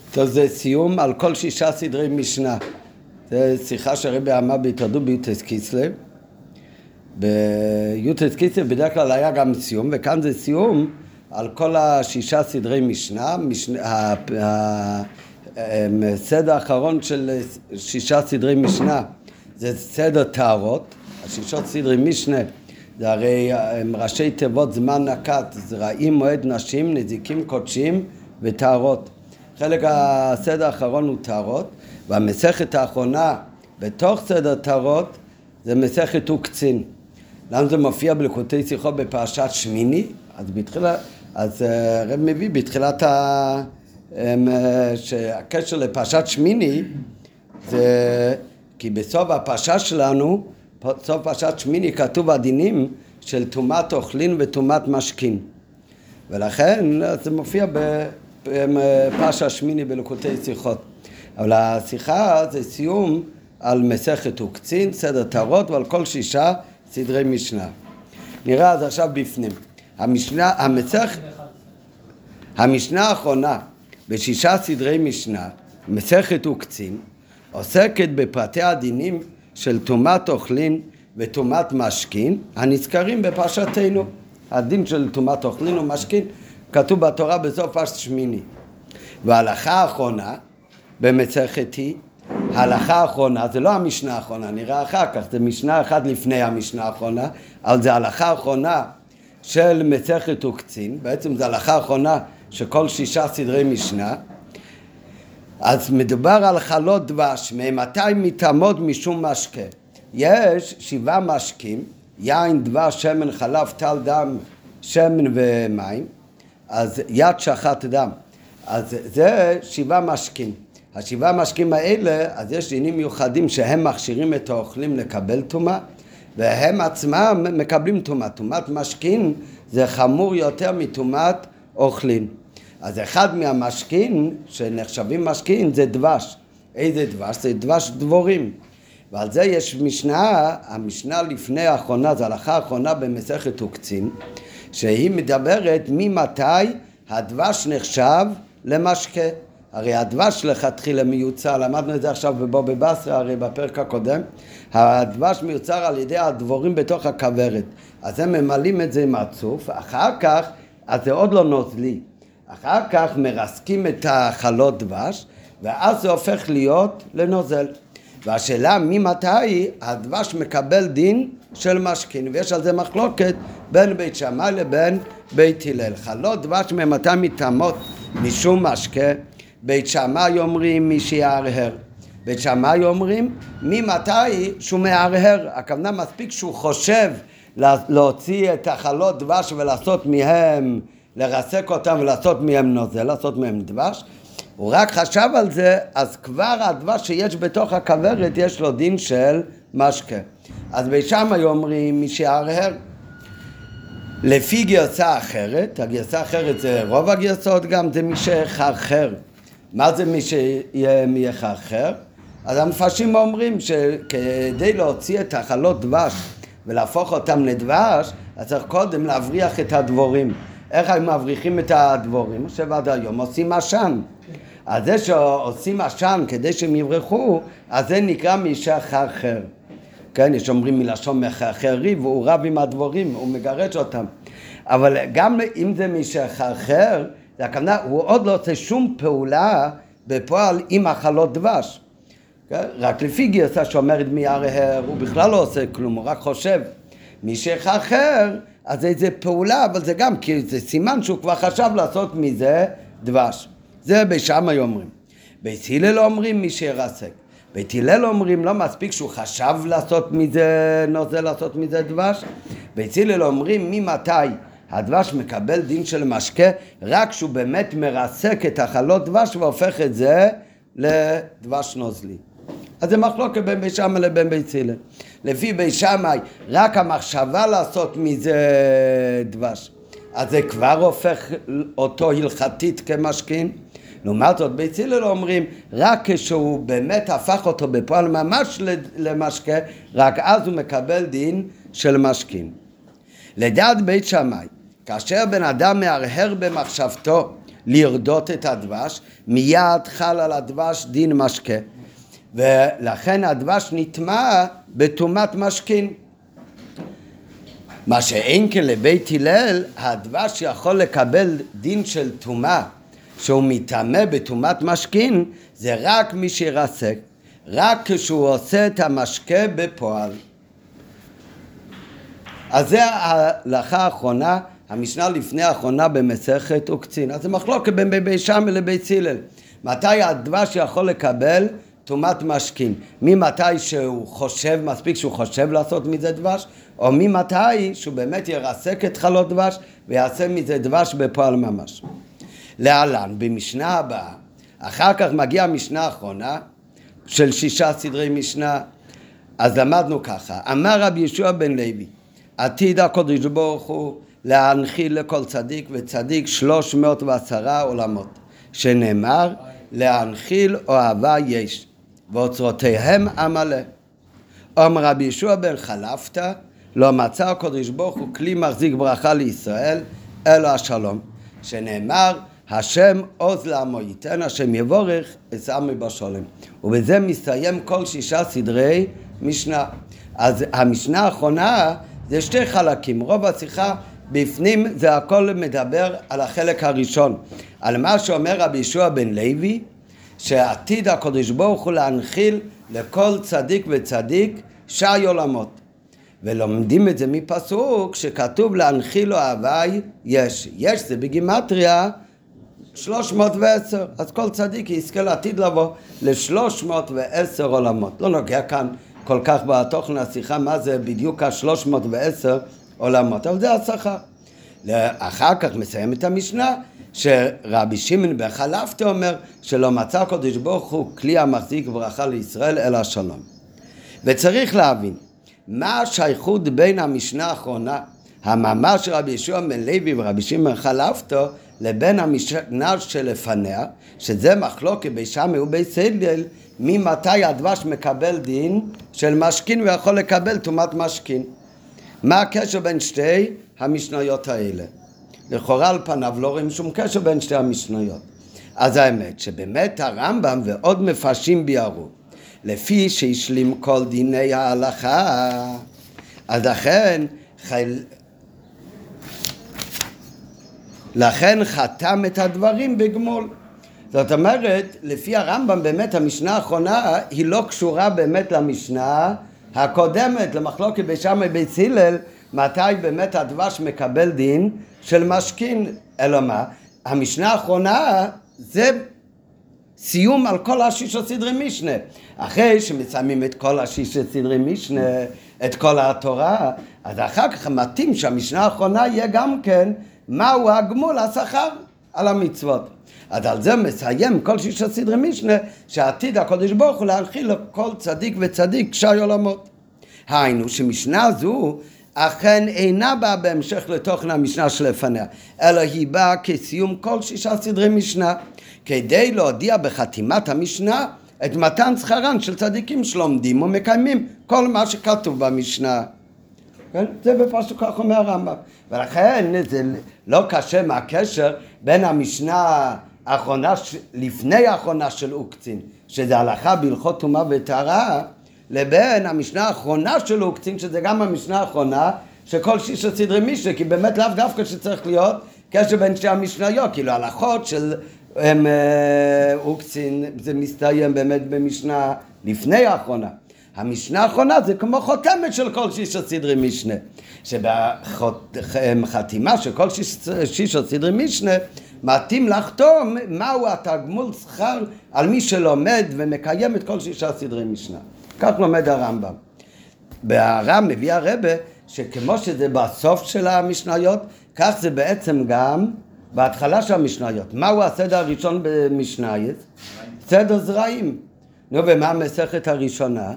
טוב, זה סיום על כל 6 סדרי משנה. זה שיחה שהרבי אמר בהתרדות ביוטס קיסלב. ביוטס קיסלב בדרך כלל היה גם סיום, וכאן זה סיום על כל 6 סדרי משנה. הסדר האחרון של 6 סדרי משנה זה סדר טהרות. 6 סדרי משנה זה הרי ראשי תיבות זמן נקט, זרעים, מועד, נשים, נזיקים, קודשים וטהרות. חלק הסדר האחרון הוא טהרות, והמסכת האחרונה בתוך סדר טהרות זה מסכת וקצין. למה זה מופיע בליקוטי שיחות בפרשת שמיני? אז הרב מביא בתחילת שהקשר לפרשת שמיני זה כי בסוף הפרשה שלנו, בסוף פרשת שמיני כתוב הדינים של טומאת אוכלין וטומאת משכין, ולכן זה מופיע בפרשת שמיני בליקוטי שיחות. אבל השיחה זה סיום על מסכת וקצין, סדר טהרות, ועל כל 6 סדרי משנה. נראה אז עכשיו בפנים. המשנה האחרונה ב6 סדרי משנה, מסכת וקצין, עוסקת בפרטי הדינים של טומאת אוכלין וטומאת משכין, הנזכרים בפרשתנו. הדין של טומאת אוכלין ומשכין כתוב בתורה בסוף פרשת שמיני. וההלכה האחרונה במסכת היא, ההלכה האחרונה, זה לא המשנה האחרונה, נראה אחר כך, זה משנה אחת לפני המשנה האחרונה, אבל זה ההלכה האחרונה של מסכת וקצין, בעצם זה ההלכה האחרונה של כל 6 סדרי משנה. אז מדובר על חלות דבש, מ200 מטעמות משום משקה. יש 7 משקים, יין, דבש, שמן, חלב, טל, דם, שמן ומים, אז יד שחט דם. אז זה 7 משקים. 7 משקים האלה, אז יש דינים מיוחדים שהם מכשירים את האוכלים לקבל טומאה, והם עצמם מקבלים טומאה. טומאת משכין זה חמור יותר מטומאת אוכלים. אז אחד מהמשכין שנחשבים משכין זה דבש. איזה דבש? זה דבש דבורים. ועל זה יש משנה, המשנה לפני האחרונה, זו ההלכה האחרונה במסכת וקצין, שהיא מדברת ממתי הדבש נחשב למשקה. הרי הדבש לכתחילה מיוצר, למדנו את זה עכשיו בבובי בסרה, הרי בפרק הקודם, הדבש מיוצר על ידי הדבורים בתוך הכוורת. אז הם ממלאים את זה עם הצוף, אחר כך, אז זה עוד לא נוזלי. אחר כך מרסקים את החלות דבש, ואז זה הופך להיות לנוזל. והשאלה ממתי הדבש מקבל דין של משכין, ויש על זה מחלוקת בין בית שמאי לבין בית הלל. חלות דבש מ200 מטעמות משום משקה, בית שמאי אומרים מי שיהרהר. בית שמאי אומרים ממתי שהוא מהרהר, הכוונה מספיק שהוא חושב להוציא את החלות דבש ולעשות מהם, לרסק אותם ולעשות מהם נוזל, לעשות מהם דבש. הוא רק חשב על זה, אז כבר הדבש שיש בתוך הכוורת יש לו דין של משקה. אז בית שמאי אומרים מי שיהרהר. לפי גרסה אחרת, הגרסה האחרת זה רוב הגרסאות גם, זה מי שיחרחר. מה זה מי שיחרחר? אז המפרשים אומרים שכדי להוציא את החלות דבש ולהפוך אותם לדבש, אז צריך קודם להבריח את הדבורים. איך הם מבריחים את הדבורים? שעד היום עושים עשן. אז זה שעושים עשן כדי שהם יברחו, אז זה נקרא מי שיחרחר. כן, יש אומרים מלשון מחרחר ריב, הוא רב עם הדבורים, הוא מגרש אותם. אבל גם אם זה מי שיחרחר, זה הכוונה, הוא עוד לא עושה שום פעולה בפועל עם החלות דבש. כן? רק לפי גרסה שאומרת מי יהרהר, הוא בכלל לא עושה כלום, הוא רק חושב. מי שיחרחר, אז זה פעולה, אבל זה גם, כי זה סימן שהוא כבר חשב לעשות מזה דבש. זה בית שמאי אומרים. בית הלל אומרים מי שירסק. בית הלל אומרים לא מספיק שהוא חשב לעשות מזה נוזל, לעשות מזה דבש. בית הלל אומרים ממתי הדבש מקבל דין של משקה, רק שהוא באמת מרסק את החלות דבש והופך את זה לדבש נוזלי. אז זה מחלוקת בין בית שמאי לבין בית הלל. לפי בית שמאי רק המחשבה לעשות מזה דבש, אז זה כבר הופך אותו הלכתית כמשכין. לעומת זאת בית הלל אומרים רק כשהוא באמת הפך אותו בפועל ממש למשקה, רק אז הוא מקבל דין של משכין. לדעת בית שמאי, כאשר בן אדם מהרהר במחשבתו לרדות את הדבש, מיד חל על הדבש דין משקה. ולכן הדבש נטמע בטומאת משכין. מה שאין כן לבית הלל, הדבש יכול לקבל דין של טומאה, שהוא מטמא בטומאת משכין, זה רק מי שירסק, רק כשהוא עושה את המשקה בפועל. אז זה ההלכה האחרונה, המשנה לפני האחרונה במסכת עוקצין. אז זה מחלוקת בין בית שמאי לבית הלל. מתי הדבש יכול לקבל טומאת משכין? ממתי שהוא חושב, מספיק שהוא חושב לעשות מזה דבש, או ממתי שהוא באמת ירסק את חלות דבש ויעשה מזה דבש בפועל ממש. להלן, במשנה הבאה, אחר כך מגיעה המשנה האחרונה של 6 סדרי משנה. אז למדנו ככה, אמר רבי יהושע בן לוי, עתיד הקדוש ברוך הוא להנחיל לכל צדיק וצדיק 310 עולמות, שנאמר להנחיל אוהבה יש ואוצרותיהם עמלה. אומר רבי יהושע בן חלפתא, לא מצא הקדוש ברוך הוא כלי מחזיק ברכה לישראל אלא השלום, שנאמר השם עוז לעמו ייתן, השם יבורך את עמי בשלום. ובזה מסתיים כל 6 סדרי משנה. אז המשנה האחרונה זה 2 חלקים, רוב השיחה בפנים זה הכל מדבר על החלק הראשון, על מה שאומר רבי יהושע בן לוי, שעתיד הקדוש ברוך הוא להנחיל לכל צדיק וצדיק 6 עולמות. ולומדים את זה מפסוק שכתוב להנחיל אוהבי יש. יש זה בגימטריה 310, אז כל צדיק יזכה לעתיד לבוא ל310 עולמות. לא נוגע כאן כל כך בתוכן השיחה מה זה בדיוק ה310 עולמות, אבל זה השכר. אחר כך מסיים את המשנה שרבי שמעון בן חלפתא אומר שלא מצא הקדוש ברוך הוא כלי המחזיק ברכה לישראל אלא שלום. וצריך להבין מה השייכות בין המשנה האחרונה, המאמר של רבי יהושע בן לוי ורבי שמעון בן חלפתא, לבין המשנה שלפניה, שזה מחלוקת בית שמאי ובית הלל, ממתי הדבש מקבל דין של משכין ויכול לקבל טומאת משכין. מה הקשר בין 2 המשניות האלה? לכאורה על פניו לא רואים שום קשר בין 2 המשניות. אז האמת שבאמת הרמב"ם ועוד מפרשים ביארו, לפי שהשלים כל דיני ההלכה, אז לכן חתם את הדברים בגמול. זאת אומרת, לפי הרמב"ם באמת המשנה האחרונה היא לא קשורה באמת למשנה הקודמת, למחלוקת בית שמאי ובית הלל, מתי באמת הדבש מקבל דין של משכין. אלא מה? המשנה האחרונה זה סיום על כל 6 סדרי משנה. אחרי שמסיימים את כל 6 סדרי משנה, את כל התורה, אז אחר כך מתאים שהמשנה האחרונה יהיה גם כן מהו הגמול, השכר על המצוות. אז על זה מסיים כל 6 סדרי משנה שעתיד הקדוש ברוך הוא להנחיל לכל צדיק וצדיק 6 עולמות. היינו שמשנה זו אכן אינה באה בהמשך לתוכן המשנה שלפניה, אלא היא באה כסיום כל 6 סדרי משנה, כדי להודיע בחתימת המשנה את מתן שכרן של צדיקים שלומדים ומקיימים כל מה שכתוב במשנה. כן? זה בפסוק כך אומר הרמב"ם. ולכן זה לא קשה מהקשר בין המשנה האחרונה, לפני האחרונה של עוקצין, שזה הלכה בהלכות טומאה וטהרה, לבין המשנה האחרונה של עוקצין, שזה גם המשנה האחרונה של כל 6 סדרי משנה, כי באמת לאו דווקא שצריך להיות קשר בין 2 המשניות, כאילו הלכות של עוקצין זה מסתיים באמת במשנה לפני האחרונה. המשנה האחרונה זה כמו חותמת של כל 6 סדרי משנה, שבחתימה של כל 6 סדרי משנה מתאים לחתום מהו התגמול שכר על מי שלומד ומקיים את כל 6 סדרי משנה. כך לומד הרמב"ם. בהר"ם מביא הרבה שכמו שזה בסוף של המשניות, כך זה בעצם גם בהתחלה של המשניות. מהו הסדר הראשון במשניות? סדר זרעים. נו, ומה המסכת הראשונה?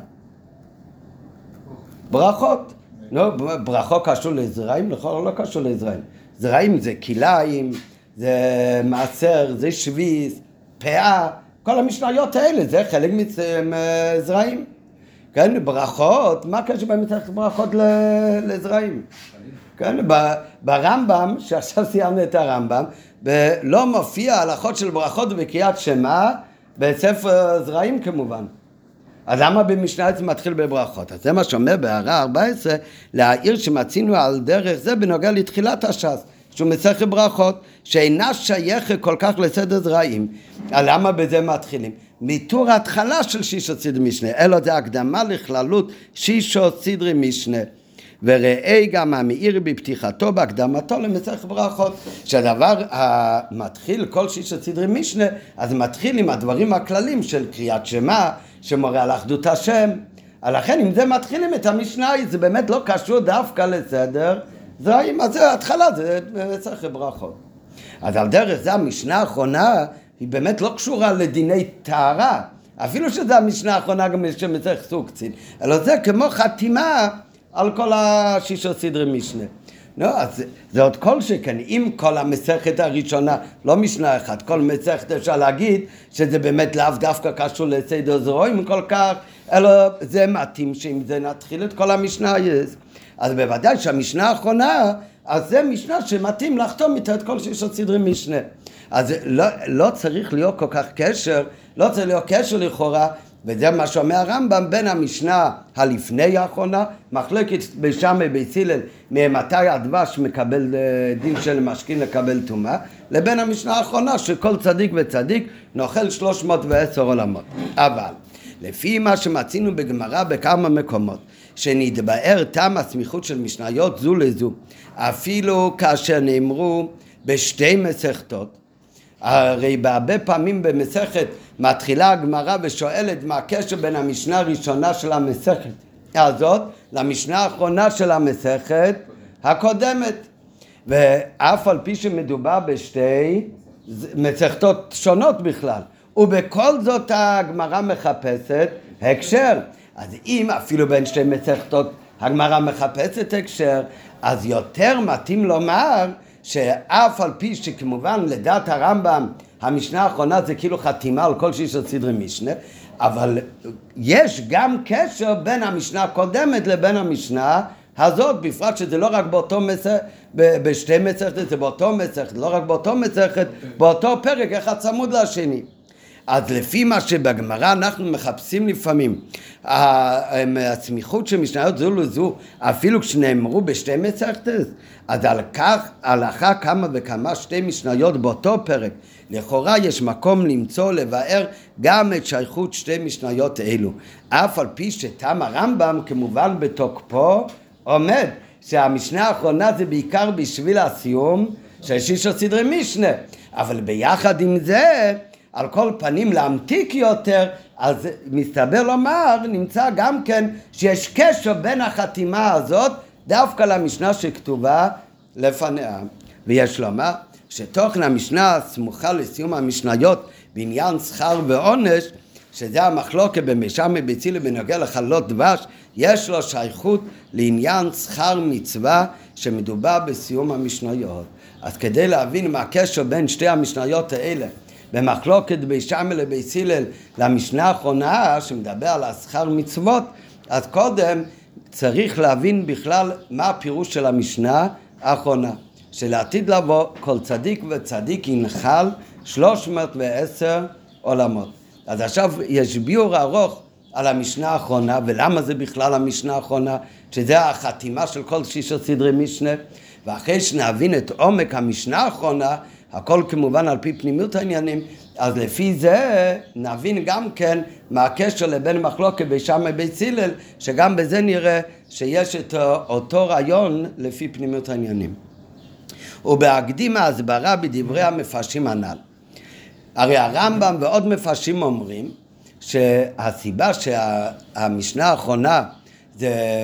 ברכות. נו, ברכות קשור לזרעים? לכאורה לא קשור לזרעים. זרעים זה כליים, זה מעשר, זה שביס, פאה, כל המשניות האלה, זה חלק מזרעים. כן, ברכות, מה קשור במסכת ברכות לזרעים? כן, ברמב"ם, שעכשיו סיימנו את הרמב"ם, ולא מופיע הלכות של ברכות וקריאת שמע בספר זרעים כמובן. אז למה במשנה זה מתחיל בברכות? אז זה מה שאומר בהערה 14, להעיר שמצינו על דרך זה בנוגע לתחילת הש"ס, שהוא מסכת ברכות, שאינה שייכת כל כך לסדר זרעים. למה בזה מתחילים? מתור ההתחלה של שישו סדרי משנה, אלא זה הקדמה לכללות שישו סדרי משנה. וראה גם המאיר בפתיחתו בהקדמתו למסכת ברכות, שהדבר המתחיל כל שישו סדרי משנה, אז מתחיל עם הדברים הכללים של קריאת שמע, שמורה על אחדות השם. לכן אם זה מתחילים את המשנה, זה באמת לא קשור דווקא לסדר זרעים, אז זה התחלה, זה מסכת ברכות. אז על דרך זה המשנה האחרונה, היא באמת לא קשורה לדיני טהרה, אפילו שזה המשנה האחרונה גם שמסכת סוכתין, אלא זה כמו חתימה על כל השישו סדרי משנה. אז זה עוד כל שכן, אם כל המסכת הראשונה, לא משנה אחת, כל מסכת אפשר להגיד שזה באמת לאו דווקא קשור לסדר זרעים כל כך, אלא זה מתאים שאם זה נתחיל את כל המשנה. אז בוודאי שהמשנה האחרונה, אז זה משנה שמתאים לחתום איתה את כל שישו סדרי משנה. אז לא צריך להיות כל כך קשר, לא צריך להיות קשר לכאורה, וזה מה שאומר הרמב"ם בין המשנה הלפני האחרונה, מחלוקת בשמאי בית הלל ממתי הדבש מקבל דין של משכין לקבל טומאה, לבין המשנה האחרונה שכל צדיק וצדיק נאכל 310 עולמות. אבל לפי מה שמצינו בגמרא בכמה מקומות, שנתבאר טעם הסמיכות של משניות זו לזו, אפילו כאשר נאמרו בשתי מסכתות, הרי בהרבה פעמים במסכת מתחילה הגמרא ושואלת מה הקשר בין המשנה הראשונה של המסכת הזאת למשנה האחרונה של המסכת הקודמת, ואף על פי שמדובר בשתי מסכתות שונות בכלל, ובכל זאת הגמרא מחפשת הקשר. אז אם אפילו בין שתי מסכתות הגמרא מחפשת הקשר, אז יותר מתאים לומר שאף על פי שכמובן לדעת הרמב"ם המשנה האחרונה זה כאילו חתימה על כל שישו סדרי משנה, אבל יש גם קשר בין המשנה הקודמת לבין המשנה הזאת, בפרט שזה לא רק באותו מסכת, בשתי מסכת, זה באותו מסכת, לא רק באותו מסכת, באותו פרק אחד צמוד לשני. אז לפי מה שבגמרא אנחנו מחפשים לפעמים הסמיכות של משניות זו לזו, אפילו כשנאמרו בשתי מסכתות, אז על כך הלכה כמה וכמה שתי משניות באותו פרק, לכאורה יש מקום למצוא לבאר גם את שייכות שתי משניות אלו, אף על פי שתם הרמב"ם כמובן בתוקפו עומד שהמשנה האחרונה זה בעיקר בשביל הסיום של שישו סדרי משנה, אבל ביחד עם זה על כל פנים להמתיק יותר, אז מסתבר לומר, נמצא גם כן שיש קשר בין החתימה הזאת דווקא למשנה שכתובה לפניה. ויש לומר שתוכן המשנה סמוכה לסיום המשניות בעניין שכר ועונש, שזה המחלוקת במשמאי בית הלל בנוגע לחלות דבש, יש לו שייכות לעניין שכר מצווה שמדובר בסיום המשניות. אז כדי להבין מה הקשר בין שתי המשניות האלה, במחלוקת בית שמאי לבית הלל למשנה האחרונה שמדבר על השכר מצוות, אז קודם צריך להבין בכלל מה הפירוש של המשנה האחרונה, שלעתיד לבוא כל צדיק וצדיק ינחל 310 עולמות. אז עכשיו יש ביאור ארוך על המשנה האחרונה, ולמה זה בכלל המשנה האחרונה, שזה החתימה של כל שישו סדרי משנה, ואחרי שנבין את עומק המשנה האחרונה, הכל כמובן על פי פנימיות העניינים, אז לפי זה נבין גם כן מה הקשר לבין מחלוקת בית שמאי בית הלל, שגם בזה נראה שיש את אותו רעיון לפי פנימיות העניינים. ובהקדים ההסברה בדברי המפרשים הנ"ל. הרי הרמב"ם ועוד מפרשים אומרים שהסיבה שהמשנה האחרונה זה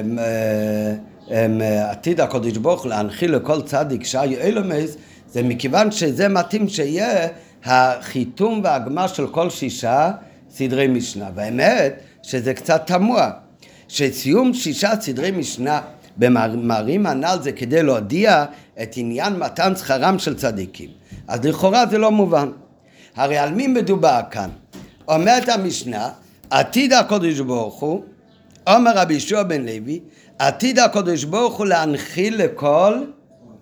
עתיד הקדוש ברוך הוא להנחיל לכל צדיק שי אלומס, זה מכיוון שזה מתאים שיהיה החיתום והגמר של כל שישה סדרי משנה. והאמת שזה קצת תמוה, שסיום שישה סדרי משנה במאמרים הנ"ל זה כדי להודיע את עניין מתן שכרם של צדיקים. אז לכאורה זה לא מובן. הרי על מי מדובר כאן? אומרת המשנה, עתיד הקדוש ברוך הוא, אומר רבי יהושע בן לוי, עתיד הקדוש ברוך הוא להנחיל לכל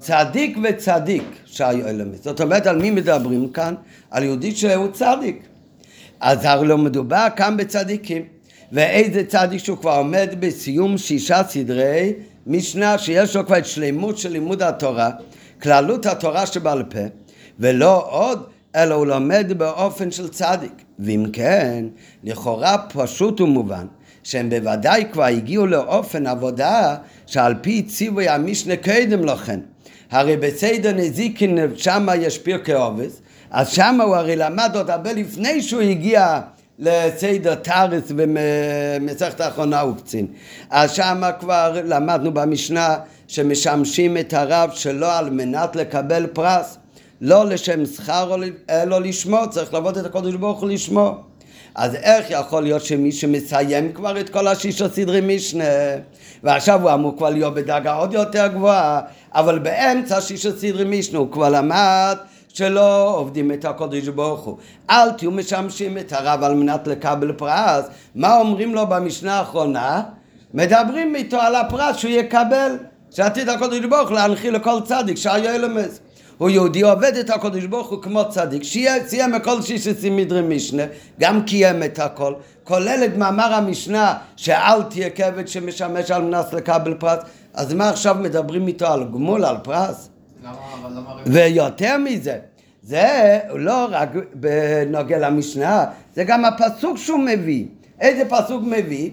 צדיק וצדיק שהיו אלמס. זאת אומרת, על מי מדברים כאן? על יהודי שהוא צדיק. אז לא מדובר כאן בצדיקים. ואיזה צדיק שהוא כבר עומד בסיום 6 סדרי משנה, שיש לו כבר את שלמות של לימוד התורה, כללות התורה שבעל פה, ולא עוד, אלא הוא לומד באופן של צדיק. ואם כן, לכאורה פשוט ומובן, שהם בוודאי כבר הגיעו לאופן עבודה שעל פי ציווי המשנה קודם לכן. הרי בסדר נזיקין שמה יש פרקי אובס, אז שמה הוא הרי למד עוד הרבה לפני שהוא הגיע לסדר תרס ומסכת האחרונה וקצין. אז שמה כבר למדנו במשנה שמשמשים את הרב שלא על מנת לקבל פרס, לא לשם שכר אלא לשמו, צריך לעבוד את הקודש ברוך הוא לשמו. אז איך יכול להיות שמי שמסיים כבר את כל 6 סדרי משנה, ועכשיו הוא אמור כבר להיות בדרגה עוד יותר גבוהה, אבל באמצע 6 סדרי משנה הוא כבר למד שלא עובדים את הקודש ברוך הוא. אל תהיו משמשים את הרב על מנת לקבל פרס. מה אומרים לו במשנה האחרונה? מדברים איתו על הפרס שהוא יקבל, שעתיד הקודש ברוך הוא להנחיל לכל צדיק שהיה ילמס. הוא יהודי עובד את הקודש ברוך הוא כמו צדיק, סיים הכל 6 סדרי משנה, גם קיים את הכל, כולל את מאמר המשנה שאל תהיה כבד שמשמש על מנת לקבל פרס. אז מה עכשיו מדברים איתו על גמול, על פרס? ויותר מזה, זה לא רק בנוגע למשנה, זה גם הפסוק שהוא מביא. איזה פסוק מביא?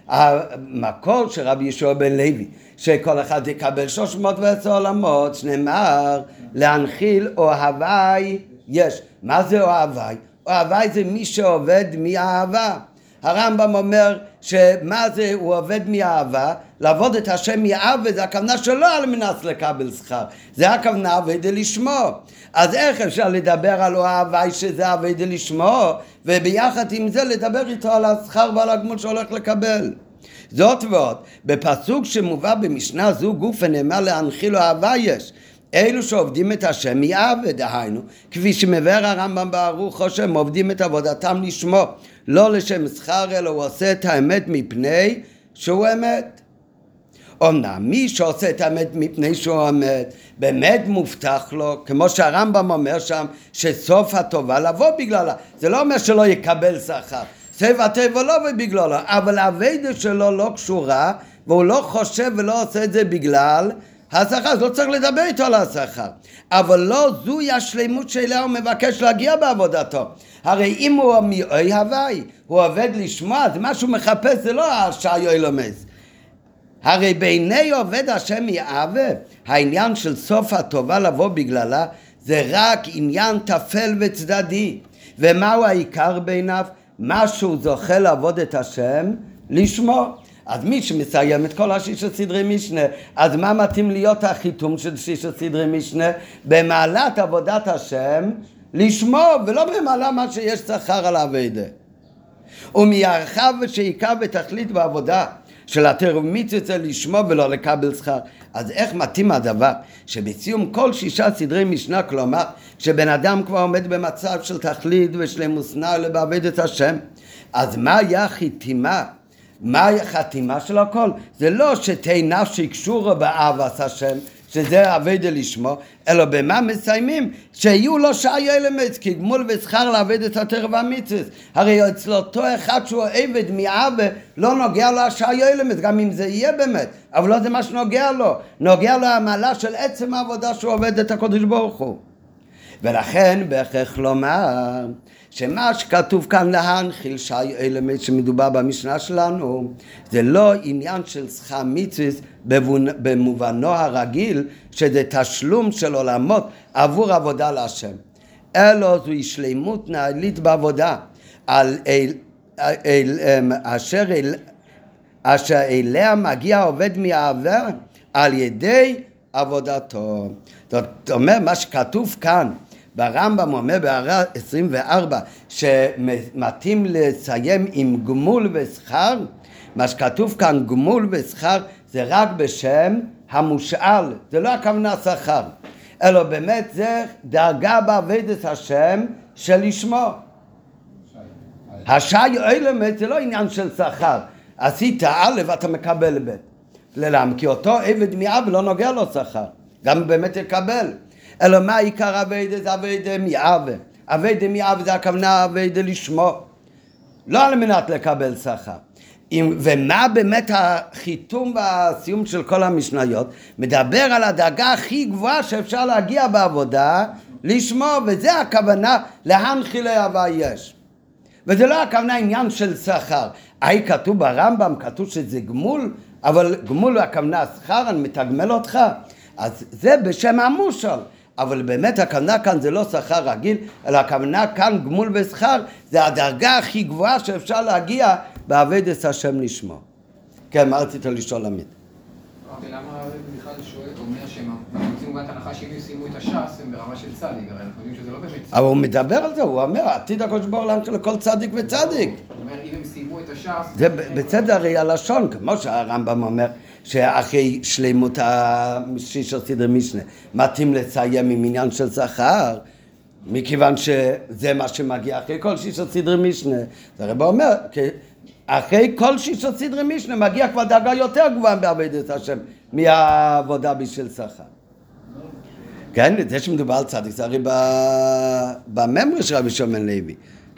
המקור של רבי יהושע בן לוי, שכל אחד יקבל 310 עולמות, שנאמר להנחיל אוהבי יש. מה זה אוהבי? אוהבי זה מי שעובד מאהבה. הרמב"ם אומר שמה זה הוא עובד מאהבה? לעבוד את השם מאהבה, זה הכוונה שלא על מנת לקבל שכר, זה הכוונה עבד לשמו. אז איך אפשר לדבר על אוהבי שזה עבד לשמו, וביחד עם זה לדבר איתו על השכר ועל הגמול שהולך לקבל? זאת ועוד, בפסוק שמובא במשנה זו גוף נאמר להנחיל אוהבי יש, אלו שעובדים את השם מאהבה, דהיינו, כפי שמבאר הרמב"ם בערוכו שהם עובדים את עבודתם לשמו, לא לשם שכר, אלא הוא עושה את האמת מפני שהוא אמת. אומנם מי שעושה את האמת מפני שהוא אמת, באמת מובטח לו, כמו שהרמב"ם אומר שם, שסוף הטובה לבוא בגללה. זה לא אומר שלא יקבל שכר, סוף הטובה לא בגללו, אבל העבודה שלו לא קשורה, והוא לא חושב ולא עושה את זה בגלל השכר, אז לא צריך לדבר איתו על השכר. אבל לא זוהי השלמות שאליה הוא מבקש להגיע בעבודתו. הרי אם הוא מאוהבי, הוא עובד לשמוע, אז מה שהוא מחפש זה לא השעיו אלומס. הרי בעיני עובד השם מאהבה, העניין של סוף הטובה לבוא בגללה, זה רק עניין תפל וצדדי. ומהו העיקר בעיניו? מה שהוא זוכה לעבוד את השם לשמו. אז מי שמסיים את כל 6 סדרי משנה, אז מה מתאים להיות החיתום של 6 סדרי משנה? במעלת עבודת השם לשמו, ולא במעלה מה שיש שכר על העבודה. ומיירחב שעיקר ותכלית בעבודה של התורה ומצווה לשמו ולא לקבל שכר. אז איך מתאים הדבר שבסיום כל 6 סדרי משנה, כלומר שבן אדם כבר עומד במצב של תכלית ושלמות נעלה בעבודת השם, אז מה היה חיתימה? מהי החתימה של הכל? זה לא שתהי נפשי קשורה באהבת השם, שזה עבודה לשמו, אלא במה מסיימים? שיהיו לו שעיו אלמס, כי גמול ושכר לעבוד את התורה והמצוות. הרי אצל אותו אחד שהוא עבד מאהבה, לא נוגע לו השעיו אלמס, גם אם זה יהיה באמת, אבל לא זה מה שנוגע לו. נוגע לו המעלה של עצם העבודה שהוא עובד את הקודש ברוך הוא. ולכן בהכרח לומר שמה שכתוב כאן להנחיל שעיו אלמס שמדובר במשנה שלנו, זה לא עניין של שכר מצוות במובנו הרגיל, שזה תשלום של עולמות עבור עבודה להשם, אלא זוהי שלמות נעלית בעבודה אשר אליה מגיע עובד מאהבה על ידי עבודתו. זאת אומרת, מה שכתוב כאן ברמב"ם אומר בהערה 24 שמתאים לסיים עם גמול ושכר, מה שכתוב כאן גמול ושכר זה רק בשם המושאל, זה לא הכוונה שכר, אלא באמת זה דרגה בעבודת השם שלשמו. השעיו אלמס זה לא עניין של שכר, עשית א' אתה מקבל ב', ללמה? כי אותו עבד מאהבה לא נוגע לו שכר, גם באמת יקבל. אלא מה עיקר עבודה? זה עבודה מאהבה. עבודה מאהבה זה הכוונה עבודה לשמו, לא על מנת לקבל שכר. ומה באמת החיתום והסיום של כל המשניות? מדבר על הדרגה הכי גבוהה שאפשר להגיע בעבודה לשמו, וזה הכוונה להנחיל אהבה יש. וזה לא הכוונה עניין של שכר. כתוב ברמב"ם, כתוב שזה גמול, אבל גמול הוא הכוונה שכר, אני מתגמל אותך. אז זה בשם המושל. אבל באמת הכוונה כאן זה לא שכר רגיל, אלא הכוונה כאן גמול ושכר, זה הדרגה הכי גבוהה שאפשר להגיע בעבודת השם לשמו. כן, מה רצית לשאול עמית? למה בכלל שואל, אומר שהם מוצאים גם את ההנחה שאם ישימו את הש"ס הם ברמה של צדיק, הרי אנחנו יודעים שזה לא באמת צדיק. אבל הוא מדבר על זה, הוא אומר, עתיד הקדוש ברוך הוא להנחיל לכל צדיק וצדיק. הוא אומר, אם הם סיימו את הש"ס... זה בצד הרי הלשון, כמו שהרמב"ם אומר, שאחרי שלמות השישה סדרי משנה, מתאים לסיים עם עניין של שכר, מכיוון שזה מה שמגיע אחרי כל שישה סדרי משנה. זה הרב אומר, אחרי כל שישה סדרי משנה מגיע כבר דרגה יותר גבוהה בעבודת השם מהעבודה בשביל שכר. כן, זה שמדובר על צדיק, זה הרי בממרה של רבי שמעון לוי.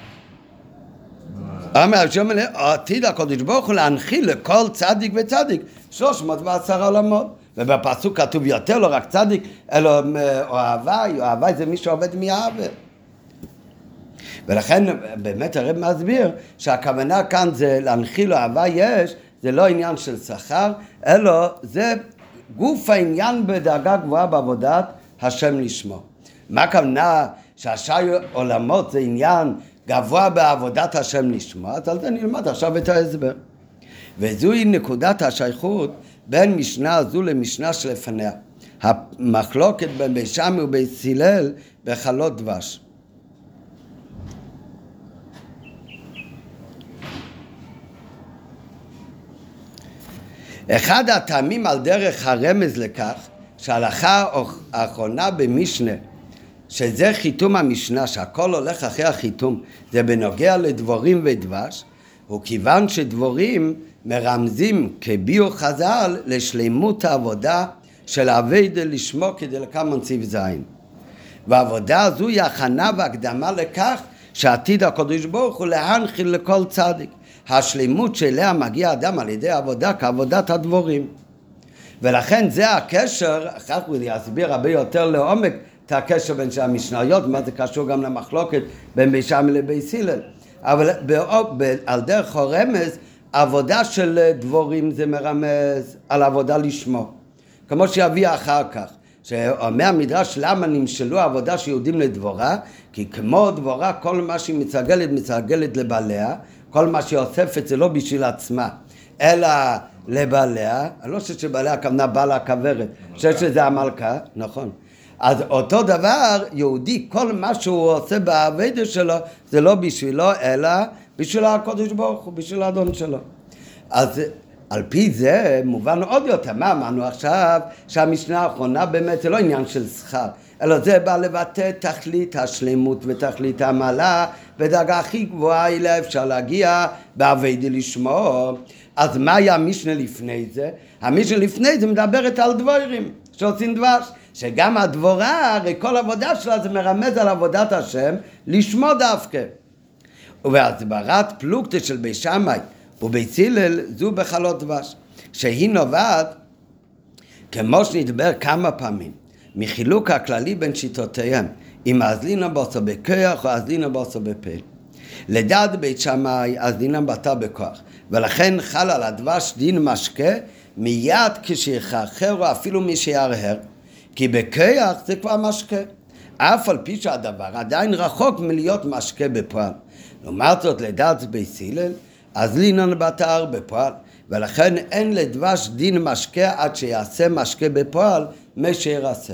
אומר רבי שמעון לוי, עתיד הקדוש ברוך הוא להנחיל לכל צדיק וצדיק 310 עולמות. ובפסוק כתוב יותר, לא רק צדיק, אלא אוהבי זה מי שעובד מאהבה. ולכן באמת הרב מסביר שהכוונה כאן זה להנחיל אהבה יש, זה לא עניין של שכר, אלא זה גוף העניין בדרגה גבוהה בעבודת השם לשמו. מה הכוונה שהשי עולמות זה עניין גבוה בעבודת השם לשמו? אז על זה נלמד עכשיו את ההסבר. וזוהי נקודת השייכות בין משנה הזו למשנה שלפניה. המחלוקת בין בית שמאי ובית הלל בחלות דבש. אחד הטעמים על דרך הרמז לכך שההלכה האחרונה במשנה, שזה חיתום המשנה, שהכל הולך אחרי החיתום, זה בנוגע לדבורים ודבש, הוא כיוון שדבורים מרמזים כביאו חז"ל לשלימות העבודה של עבודה לשמו כדי לקמן ציב זין. והעבודה הזו היא הכנה והקדמה לכך שעתיד הקדוש ברוך הוא להנחיל לכל צדיק. השלימות שאליה מגיע אדם על ידי עבודה כעבודת הדבורים. ולכן זה הקשר, אחר כך הוא יסביר הרבה יותר לעומק את הקשר בין המשניות, מה זה קשור גם למחלוקת בין בית שמאי לבית הלל. אבל על דרך הרמז, עבודה של דבורים זה מרמז על עבודה לשמו. כמו שיביא אחר כך, שאומר המדרש למה נמשלו העבודה שיהודים לדבורה, כי כמו דבורה כל מה שהיא מצגלת לבעליה, כל מה שהיא אוספת זה לא בשביל עצמה, אלא לבעליה, אני לא חושב שבעליה הכוונה בעלה הכוורת, אני חושב שזה המלכה, נכון. אז אותו דבר, יהודי, כל מה שהוא עושה בעבודה שלו, זה לא בשבילו, אלא בשביל הקדוש ברוך הוא, בשביל האדון שלו. אז על פי זה מובן עוד יותר, מה אמרנו עכשיו? שהמשנה האחרונה באמת זה לא עניין של שכר, אלא זה בא לבטא תכלית השלמות ותכלית המעלה, ודרגה הכי גבוהה אליה אפשר להגיע בעבודה לשמו. אז מה היה המשנה לפני זה? המשנה לפני זה מדברת על דבורים שעושים דבש, שגם הדבורה, הרי כל עבודה שלה זה מרמז על עבודת השם לשמו דווקא. ובהסברת פלוגתא של בית שמאי ובית הלל זו בחלות דבש, שהיא נובעת, כמו שנדבר כמה פעמים, מחילוק הכללי בין שיטותיהם, אם אזלינה בוסו בכוח או אזלינה בוסו בפה. לדעת בית שמאי אזלינה בתה בכוח, ולכן חל על הדבש דין משקה מיד כשיחרחר או אפילו מי שירהר, כי בכוח זה כבר משקה, אף על פי שהדבר עדיין רחוק מלהיות משקה בפועל. לעומת זאת לדעת בית הלל אזלינן בתר בפועל, ולכן אין לדבש דין משקה עד שיעשה משקה בפועל משירסק.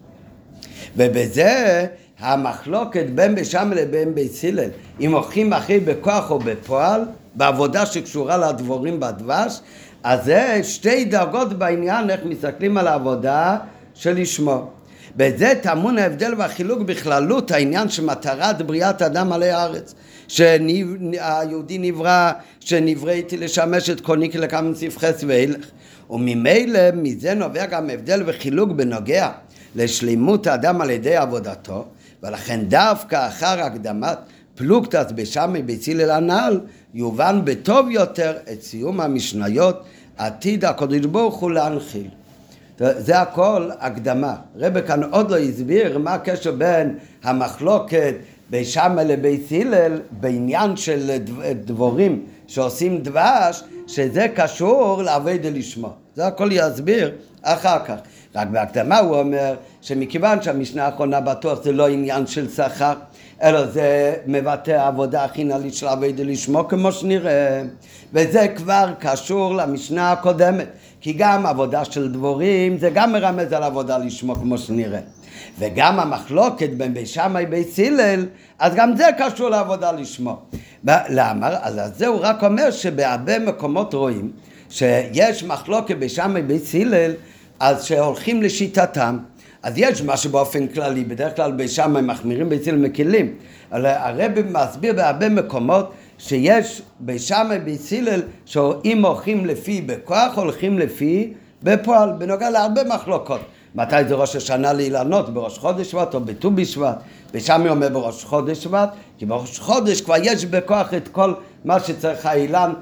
ובזה המחלוקת בין בית שמאי לבין בית הלל, אם הולכים אחרי בכוח או בפועל, בעבודה שקשורה לדבורים בדבש, אז זה שתי דרגות בעניין איך מסתכלים על העבודה שלשמו. בזה טמון ההבדל והחילוק בכללות העניין שמטרת בריאת אדם עלי הארץ, שהיהודי נברא, שנבראתי לשמש את קוני לכמה ספחס ואילך, וממילא מזה נובע גם הבדל וחילוק בנוגע לשלימות האדם על ידי עבודתו, ולכן דווקא אחר הקדמת פלוגתא בשמאי בית הלל הנ"ל יובן בטוב יותר את סיום המשניות עתיד הקדוש ברוך הוא להנחיל. זה הכל הקדמה. רבי כאן עוד לא הסביר מה הקשר בין המחלוקת בין שמאי לבית הלל בעניין של דבורים שעושים דבש, שזה קשור לעבוד לשמו. זה הכל יסביר אחר כך. רק בהקדמה הוא אומר שמכיוון שהמשנה האחרונה בטוח זה לא עניין של שכר, אלא זה מבטא עבודה חיננית של עבוד לשמו כמו שנראה, וזה כבר קשור למשנה הקודמת, כי גם עבודה של דבורים זה גם מרמז על עבודה לשמו כמו שנראה, וגם המחלוקת בין בית שמאי ובית הלל, אז גם זה קשור לעבודה לשמו. למה? אז זה הוא רק אומר שבהרבה מקומות רואים שיש מחלוקת בית שמאי ובית הלל, אז שהולכים לשיטתם. אז יש מה שבאופן כללי, בדרך כלל בית שמאי מחמירים בית הלל מקלים, אבל הרבי מסביר בהרבה מקומות שיש בית שמאי ובית הלל שאם הולכים לפי בכוח, הולכים לפי בפועל, בנוגע להרבה מחלוקות. מתי זה ראש השנה לאילנות? בראש חודש שבט או בט"ו בשבט? בית שמאי אומר בראש חודש שבט, כי בראש חודש כבר יש בכוח את כל מה שצריך האילן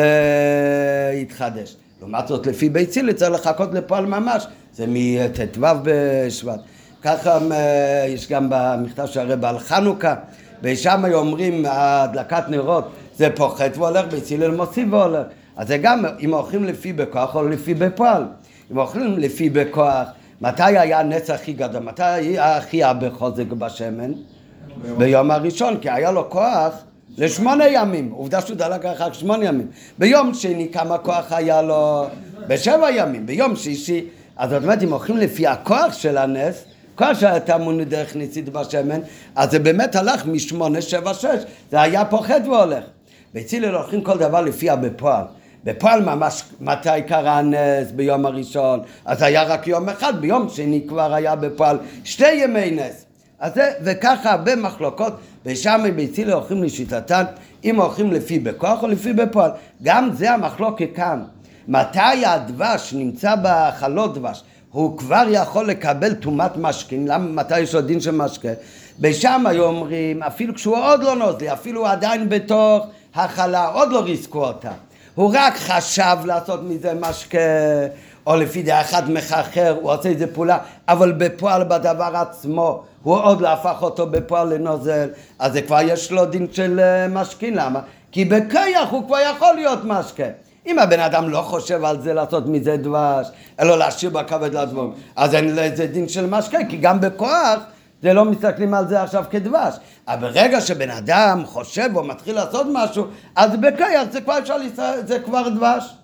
להתחדש. לעומת זאת לפי בית הלל צריך לחכות לפועל ממש, זה מט"ו בשבט. ככה יש גם במכתב של הרב על חנוכה, ושם אומרים הדלקת נרות זה פוחת והולך, בית הלל מוסיף והולך. אז זה גם אם הולכים לפי בכוח או לפי בפועל. אם הולכים לפי בכוח, מתי היה הנס הכי גדול? מתי היה הכי הרבה חוזק בשמן? ביום הראשון, כי היה לו כוח ל8 ימים, עובדה שהוא דלק רק 8 ימים. ביום שני כמה כוח היה לו? ב7 ימים. ביום שישי, אז זאת אומרת, אם הולכים לפי הכוח של הנס, כוח שהייתה מונו דרך ניסית בשמן, אז זה באמת הלך מ8, 7, 6, זה היה פוחד והולך. בית הלל הולכים כל דבר לפי בפועל. בפועל ממש מתי קרה הנס ביום הראשון, אז היה רק יום אחד, ביום שני כבר היה בפועל 2 ימי נס. אז זה, וככה הרבה מחלוקות, ושם בית הלל הולכים לשיטתן, אם הולכים לפי בכוח או לפי בפועל. גם זה המחלוקת כאן. מתי הדבש נמצא בחלות דבש, הוא כבר יכול לקבל תומת משקין, מתי יש לו דין של משקה? בשם היו אומרים, אפילו כשהוא עוד לא נוזלי, אפילו הוא עדיין בתוך החלה, עוד לא ריסקו אותה. הוא רק חשב לעשות מזה משקה, או לפי די אחד מחכר, הוא עושה איזה פעולה, אבל בפועל בדבר עצמו, הוא עוד לא הפך אותו בפועל לנוזל, אז זה כבר יש לו דין של משקין. למה? כי בכיח הוא כבר יכול להיות משקה. אם הבן אדם לא חושב על זה לעשות מזה דבש, אלא להשאיר בכבד לדבור, אז אין לזה דין של משקה, כי גם בכוח זה לא מסתכלים על זה עכשיו כדבש. אבל ברגע שבן אדם חושב או מתחיל לעשות משהו, אז בכיח זה כבר אפשר זה כבר דבש.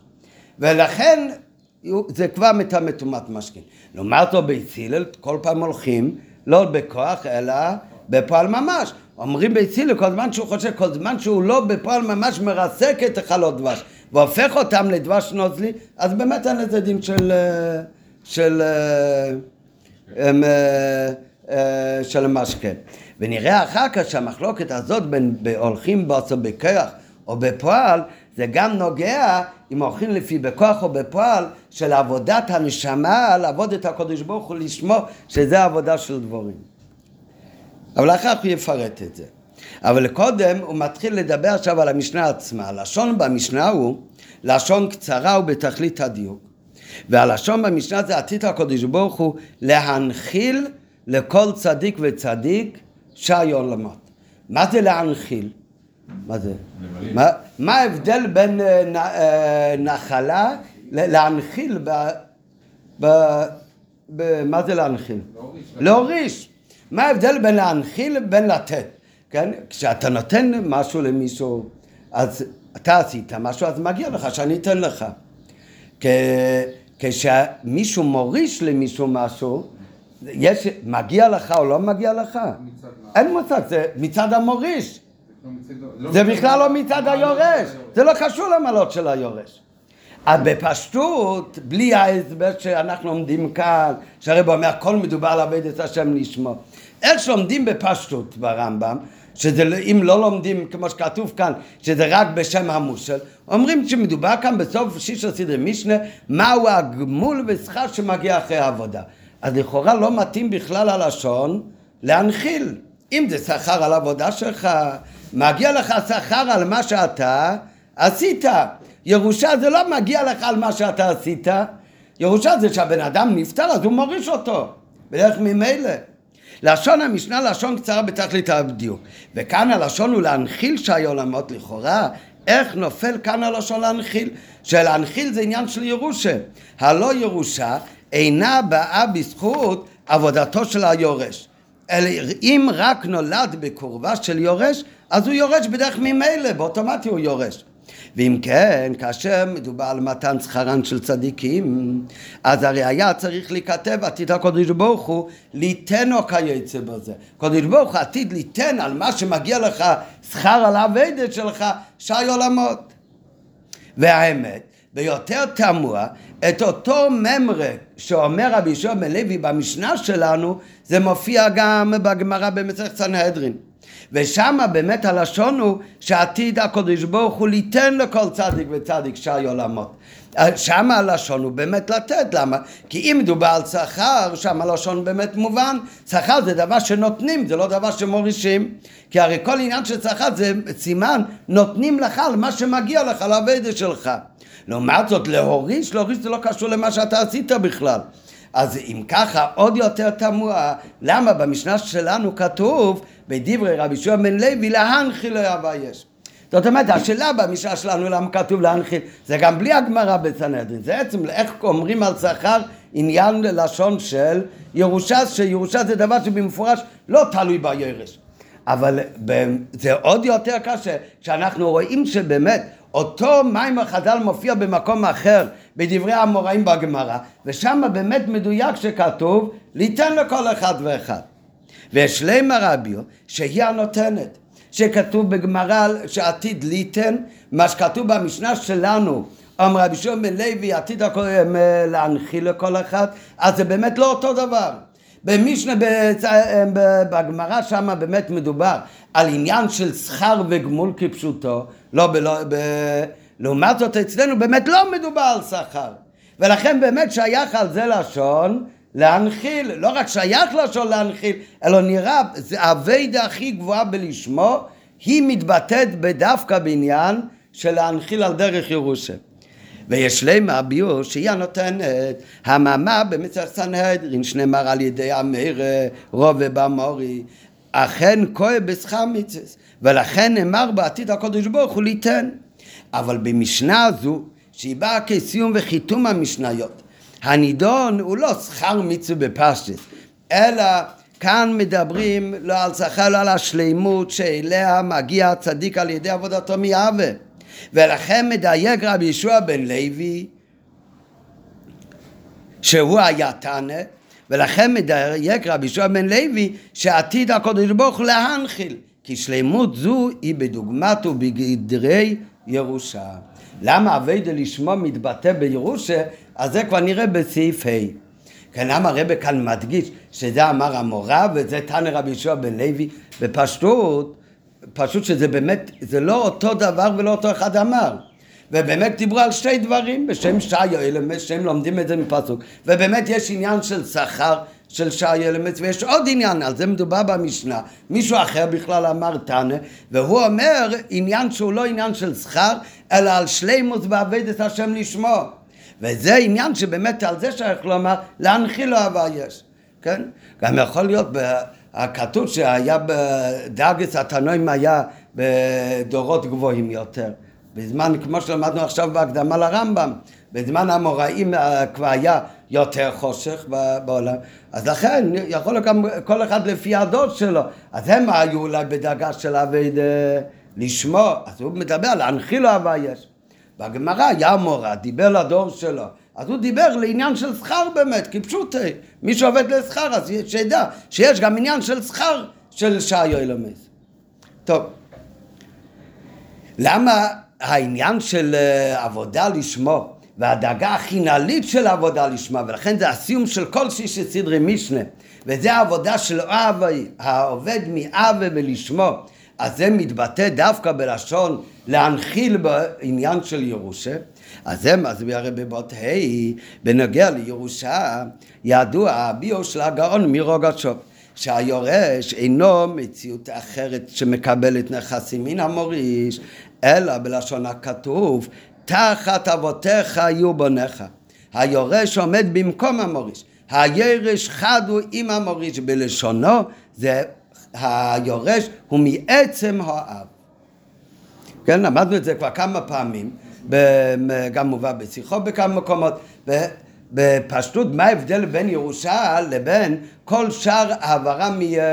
ולכן זה כבר מטמא טומאת משקין. לעומת זאת בית הלל כל פעם הולכים לא בכוח אלא בפועל ממש. אומרים בית הלל כל זמן שהוא חושב, כל זמן שהוא לא בפועל ממש מרסק את החלות דבש והופך אותם לדבש נוזלי, אז באמת אין לזה דין של משקה. ונראה אחר כך שהמחלוקת הזאת בין הולכים בעצו בכוח או בפועל, זה גם נוגע אם הולכים לפי בכוח או בפועל של עבודת הנשמה, לעבוד את הקדוש ברוך הוא לשמו, שזה העבודה של דבורים. אבל אחר כך הוא יפרט את זה. אבל קודם הוא מתחיל לדבר עכשיו על המשנה עצמה. הלשון במשנה הוא לשון קצרה ובתכלית הדיוק. והלשון במשנה זה עתיד הקדוש ברוך הוא להנחיל לכל צדיק וצדיק שי עולמות. מה זה להנחיל? מה זה? מה ההבדל בין נחלה להנחיל מה זה להנחיל? להוריש. מה ההבדל בין להנחיל לבין לתת? כן? כשאתה נותן משהו למישהו, אז אתה עשית משהו, אז מגיע לך שאני אתן לך. כשמישהו מוריש למישהו משהו, מגיע לך או לא מגיע לך? אין מושג, זה מצד המוריש. זה בכלל לא מצד היורש. זה לא קשור למעלות של היורש. אז בפשטות, בלי ההסבר שאנחנו עומדים כאן, שהרב אומר, הכל מדובר על עבודת השם לשמו. איך שלומדים בפשטות ברמב"ם, אם לא לומדים כמו שכתוב כאן, שזה רק בשם המושל, אומרים שמדובר כאן בסוף שישה סדרי משנה, מהו הגמול ושכר שמגיע אחרי העבודה. אז לכאורה לא מתאים בכלל הלשון להנחיל. אם זה שכר על העבודה שלך, מגיע לך שכר על מה שאתה עשית. ירושה זה לא מגיע לך על מה שאתה עשית. ירושה זה שהבן אדם נפטר, אז הוא מוריש אותו. בדרך ממילא. לשון המשנה לשון קצרה בתכלית הדיוק. וכאן הלשון הוא להנחיל שי עולמות לכאורה. איך נופל כאן הלשון להנחיל? שלהנחיל זה עניין של ירושה. הלא ירושה אינה באה בזכות עבודתו של היורש. אם רק נולד בקורבה של יורש, אז הוא יורש בדרך ממילא, באוטומטי הוא יורש. ואם כן, כאשר מדובר על מתן שכרן של צדיקים, אז הרי היה צריך להיכתב עתיד הקדוש ברוך הוא ליתן או כיוצא בזה. קדוש ברוך הוא עתיד ליתן על מה שמגיע לך שכר על העבודה שלך שי עולמות. והאמת, ביותר תמוה, את אותו ממרה שאומר רבי יהושע בן לוי במשנה שלנו, זה מופיע גם בגמרא במסכת סנהדרין. ושם באמת הלשון הוא שעתיד הקדוש ברוך הוא ליתן לכל צדיק וצדיק שי עולמות. שם הלשון הוא באמת לתת. למה? כי אם מדובר על שכר, שם הלשון באמת מובן. שכר זה דבר שנותנים, זה לא דבר שמורישים. כי הרי כל עניין של שכר זה סימן, נותנים לך על מה שמגיע לך, לעבודה שלך. לעומת זאת, להוריש זה לא קשור למה שאתה עשית בכלל. אז אם ככה, עוד יותר תמוה, למה במשנה שלנו כתוב, בדברי רבי יהושע בן לוי, להנחיל לא יבייש. זאת אומרת, השאלה במשנה שלנו, למה כתוב להנחיל, זה גם בלי הגמרא בסנהדרין. זה בעצם איך אומרים על שכר עניין ללשון של ירושה, שירושה זה דבר שבמפורש לא תלוי ביורש. אבל זה עוד יותר קשה, כשאנחנו רואים שבאמת, אותו מים החז"ל מופיע במקום אחר בדברי האמוראים בגמרא, ושם באמת מדויק שכתוב ליתן לכל אחד ואחד. ושלמה רביו שהיא הנותנת, שכתוב בגמרא שעתיד ליתן, מה שכתוב במשנה שלנו, אמר רבי יהושע בן לוי עתיד להנחיל לכל אחד, אז זה באמת לא אותו דבר. במשנה בגמרא שם באמת מדובר על עניין של שכר וגמול כפשוטו, לעומת זאת אצלנו באמת לא מדובר על שכר, ולכן באמת שייך על זה לשון להנחיל, לא רק שייך לשון להנחיל, אלא נראה, זה העבודה הכי גבוהה בלשמו, היא מתבטאת בדווקא בעניין של להנחיל על דרך ירושה. ויש להם ביור שהיא הנותנת, המאמר במסכת סנהדרין שנאמר על ידי המאיר רובה במורי, אכן כהה בשכר מצווה, ולכן נאמר בעתיד הקדוש ברוך הוא ליתן. אבל במשנה הזו, שהיא באה כסיום וחיתום המשניות, הנידון הוא לא שכר מצווה בפשטות, אלא כאן מדברים לא על שכר, לא על השלימות שאליה מגיע הצדיק על ידי עבודתו מיהווה. ולכן מדייק רבי יהושע בן לוי שהוא היה תנא, ולכן מדייק רבי יהושע בן לוי שעתיד הקדוש ברוך הוא להנחיל, כי שלמות זו היא בדוגמת ובגדרי ירושה. למה עבודה לשמו מתבטא בירושה? אז זה כבר נראה בסעיף ה'. כן, למה הרב כאן מדגיש שזה אמר המורה וזה תנא רבי יהושע בן לוי? פשוט שזה באמת, זה לא אותו דבר ולא אותו אחד אמר. ובאמת דיברו על שתי דברים, בשם שי אלמס, שהם לומדים את זה מפסוק. ובאמת יש עניין של שכר של שי אלמס, ויש עוד עניין, על זה מדובר במשנה. מישהו אחר בכלל אמר תנא, והוא אומר עניין שהוא לא עניין של שכר, אלא על שלימות ועבודת השם לשמו. וזה עניין שבאמת על זה שייך לומר, להנחיל לו יש. כן? גם יכול להיות הכתוב שהיה בדרגת התנועים היה בדורות גבוהים יותר. בזמן, כמו שלמדנו עכשיו בהקדמה לרמב"ם, בזמן האמוראים כבר היה יותר חושך בעולם. אז לכן יכול להיות גם כל אחד לפי הדור שלו. אז הם היו אולי בדרגה של עבודה לשמו. אז הוא מדבר על להנחיל לו יש. בגמרא היה מורה, דיבר לדור שלו. אז הוא דיבר לעניין של שכר באמת, כי פשוט מי שעובד לשכר, אז שידע שיש גם עניין של שכר של שי אלמס. טוב, למה העניין של עבודה לשמו והדאגה הכי נעלית של עבודה לשמה, ולכן זה הסיום של כל שישה סדרי משנה, וזה העבודה של העובד מאווה ולשמו, אז זה מתבטא דווקא בלשון להנחיל בעניין של ירושה. אז זה מסביר הרבי באות בנוגע לירושה, ידוע הביאור של הגאון מרוגצ'וב, שהיורש אינו מציאות אחרת שמקבלת נכסים מן המוריש, אלא בלשון הכתוב, תחת אבותיך יהיו בניך. היורש עומד במקום המוריש. הירש חד הוא עם המוריש, בלשונו זה היורש הוא מעצם האב. כן, למדנו את זה כבר כמה פעמים, גם מובא בשיחו בכמה מקומות. בפשטות, מה ההבדל בין ירושה לבין כל שאר העברה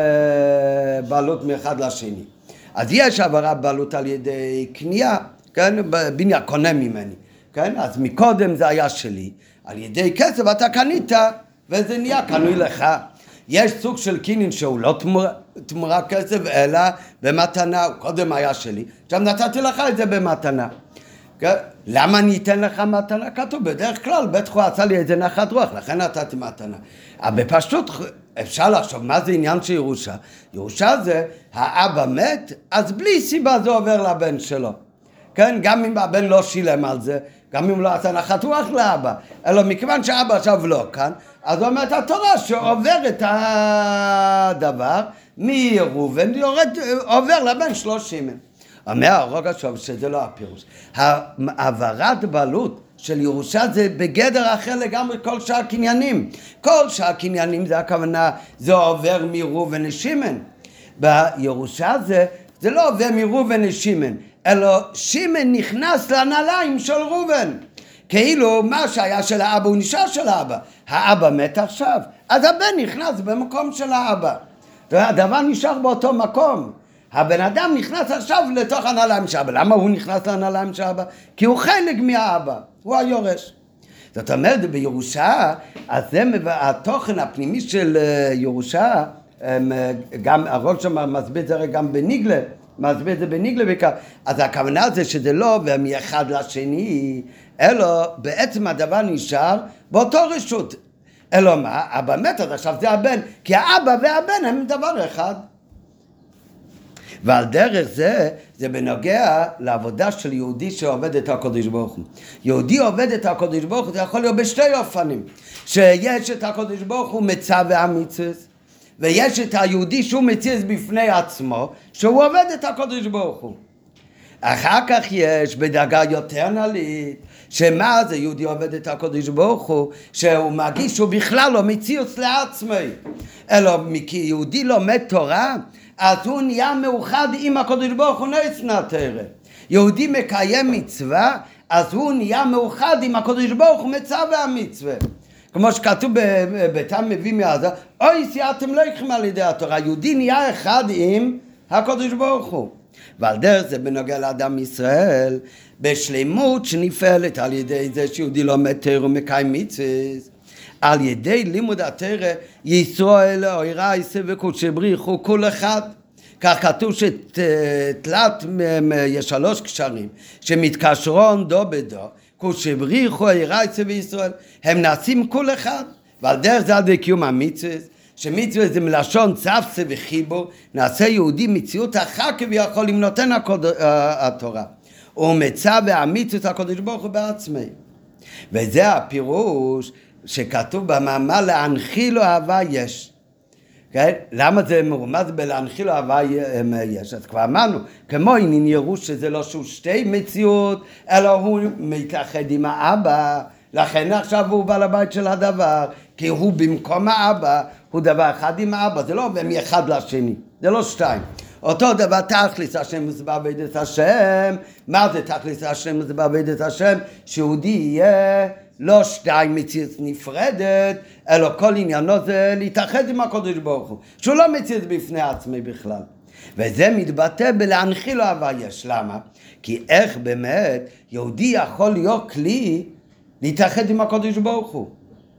מבעלות מאחד לשני? אז יש העברה בעלות על ידי קנייה, כן, בניה קונה ממני, כן, אז מקודם זה היה שלי, על ידי כסף אתה קנית וזה נהיה קנוי לך. יש סוג של קינין שהוא לא תמורה כסף אלא במתנה, קודם היה שלי, עכשיו נתתי לך את זה במתנה. למה אני אתן לך מתנה? כתוב בדרך כלל בית חו עשה לי איזה נחת רוח, לכן נתתי מתנה. אבל בפשוט אפשר לחשוב מה זה עניין של ירושה. ירושה זה האבא מת, אז בלי סיבה זה עובר לבן שלו, כן? גם אם הבן לא שילם על זה, גם אם לא עשה נחת רוח לאבא, אלא מכיוון שאבא עכשיו לא כאן, אז אומרת התורה שעובר את הדבר מראובן עובר לבן שלו שמעון. אומר הרוגצ'וב שזה לא הפירוש. העברת בעלות של ירושה זה בגדר אחר לגמרי כל שאר קניינים. כל שאר קניינים זה הכוונה, זה עובר מראובן לשמעון. בירושה זה לא עובר מראובן לשמעון, אלא שמעון נכנס לנעליים של ראובן. כאילו מה שהיה של האבא הוא נשאר של האבא. האבא מת עכשיו, אז הבן נכנס במקום של האבא. הדבר נשאר באותו מקום. הבן אדם נכנס עכשיו לתוך הנעליים של אבא. למה הוא נכנס לנעליים של אבא? כי הוא חלק מהאבא, הוא היורש. זאת אומרת, בירושה, אז זה התוכן הפנימי של ירושה, גם הרב שם מסביר את זה גם בניגלה, מסביר את זה בניגלה בעיקר. אז הכוונה זה שזה לא מאחד לשני, אלא בעצם הדבר נשאר באותו רשות. אלא מה? אבא מת, אז עכשיו זה הבן, כי האבא והבן הם דבר אחד. ועל דרך זה בנוגע לעבודה של יהודי שעובד את הקדוש ברוך הוא. יהודי עובד את הקדוש ברוך הוא, זה יכול להיות בשתי אופנים. שיש את הקדוש ברוך הוא מצווה המצוות, ויש את היהודי שהוא מציץ בפני עצמו, שהוא עובד את הקדוש ברוך הוא. אחר כך יש בדרגה יותר נעלית, שמה זה יהודי עובד את הקדוש ברוך הוא, שהוא מרגיש שהוא בכלל לא מציץ לעצמי, אלא כי יהודי לומד תורה, אז הוא נהיה מאוחד עם הקדוש ברוך הוא נצנע תורה. יהודי מקיים מצווה, אז הוא נהיה מאוחד עם הקדוש ברוך הוא מצווה המצווה. כמו שכתוב בתם מביא מעזה, אוי סייעתם לחם על ידי התורה. יהודי נהיה אחד עם הקדוש ברוך הוא. ועל דרך זה בנוגע לאדם ישראל, בשלמות שנפעלת על ידי זה שיהודי לומד תורה ומקיים מצוות, על ידי לימוד התורה ישראל אוירייס וקודשי בריחו כל אחד. כך כתוב שתלת יש 3 קשרים שמתקשרון דו בדו, קודשי בריחו אוירייס וישראל, הם נעשים כל אחד. ועל דרך זה על ידי קיום המצוות, שמצוות זה מלשון צפצה וחיבור, נעשה יהודי מציאות אחר כביכול אם נותן התורה, ומצווה המצוות הקדוש ברוך הוא בעצמי. וזה הפירוש שכתוב במאמר להנחיל אהבה יש. כן? למה זה מרומז בלהנחיל אהבה יש? אז כבר אמרנו, כמו עניין ירוש שזה לא שהוא שתי מציאות, אלא הוא מתאחד עם האבא, לכן עכשיו הוא בעל הבית של הדבר, כי הוא במקום האבא, הוא דבר אחד עם האבא, זה לא מאחד לשני, זה לא 2. אותו דבר תכלס השם זה בעבודת השם. מה זה תכלס השם זה בעבודת השם? שיהודי יהיה לא 2 מציאות נפרדת, אלא כל עניינו זה להתאחד עם הקדוש ברוך הוא, שהוא לא מציאות בפני עצמי בכלל. וזה מתבטא בלהנחיל אהבה יש. למה? כי איך באמת יהודי יכול להיות כלי להתאחד עם הקדוש ברוך הוא?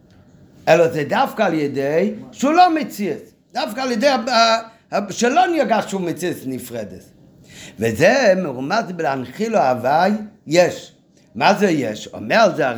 אלא זה דווקא על ידי שהוא לא מציאות, דווקא על ידי שלא נרגש שהוא מציאות נפרדת. וזה מרומז בלהנחיל אהבה יש. מה זה יש? אומר על זה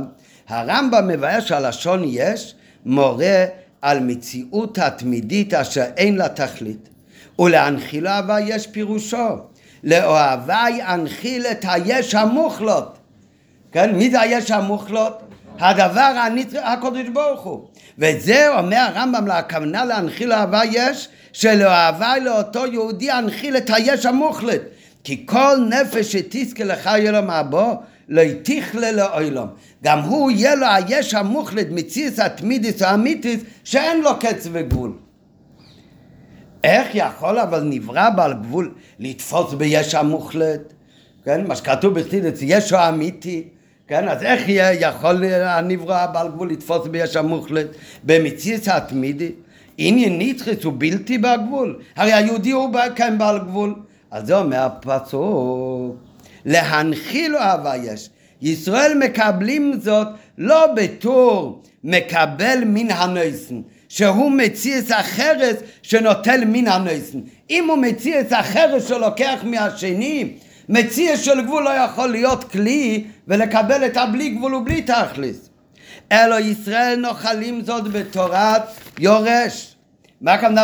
הרמב"ם מבאר שהלשון יש מורה על מציאות התמידית אשר אין לה תכלית, ולהנחיל אהבה יש פירושו, לאוהבי אנחיל את היש המוחלט. כן? מי זה היש המוחלט? הדבר הקדוש ברוך הוא. וזה אומר הרמב"ם, הכוונה להנחיל אהבה יש, שלאוהבי לאותו יהודי אנחיל את היש המוחלט. כי כל נפש שתזכה לחיי עולם הבא, לא תכלה לעולם. גם הוא יהיה לו היש המוחלט, מציאות התמידית האמיתית, שאין לו קץ וגבול. איך יכול אבל נברא בעל גבול לתפוס ביש המוחלט? כן? מה שכתוב בחסידות, ישו האמיתי. כן? אז איך יכול הנברא בעל גבול לתפוס ביש המוחלט? במציאות התמידית, עניין נצחי הוא בלתי בגבול. הרי היהודי הוא כאן בעל גבול. אז זה אומר הפסוק, להנחיל אהבה יש. ישראל מקבלים זאת לא בתור מקבל מן הנויסן, שהוא מציץ אחרת שנוטל מן הנויסן. אם הוא מציץ אחרת שלוקח מהשני, מציץ של גבול לא יכול להיות כלי ולקבל את הבלי גבול ובלי תכלס. אלו ישראל נוחלים זאת בתורת יורש. מה הכוונה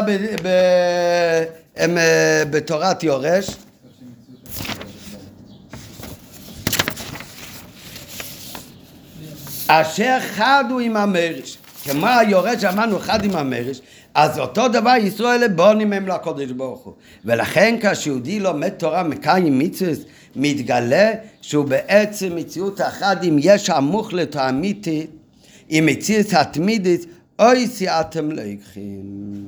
בתורת יורש? אשר חד הוא עם המרש. כמו היורש אמרנו חד עם המרש, אז אותו דבר ישראל בונים הם לקודש ברוך הוא. ולכן כשיהודי לומד תורה מקיים מצוות, מתגלה שהוא בעצם מציאות אחת עם יש המוחלט האמיתי, עם מציאות התמידית, אוי סייעתם לקחים.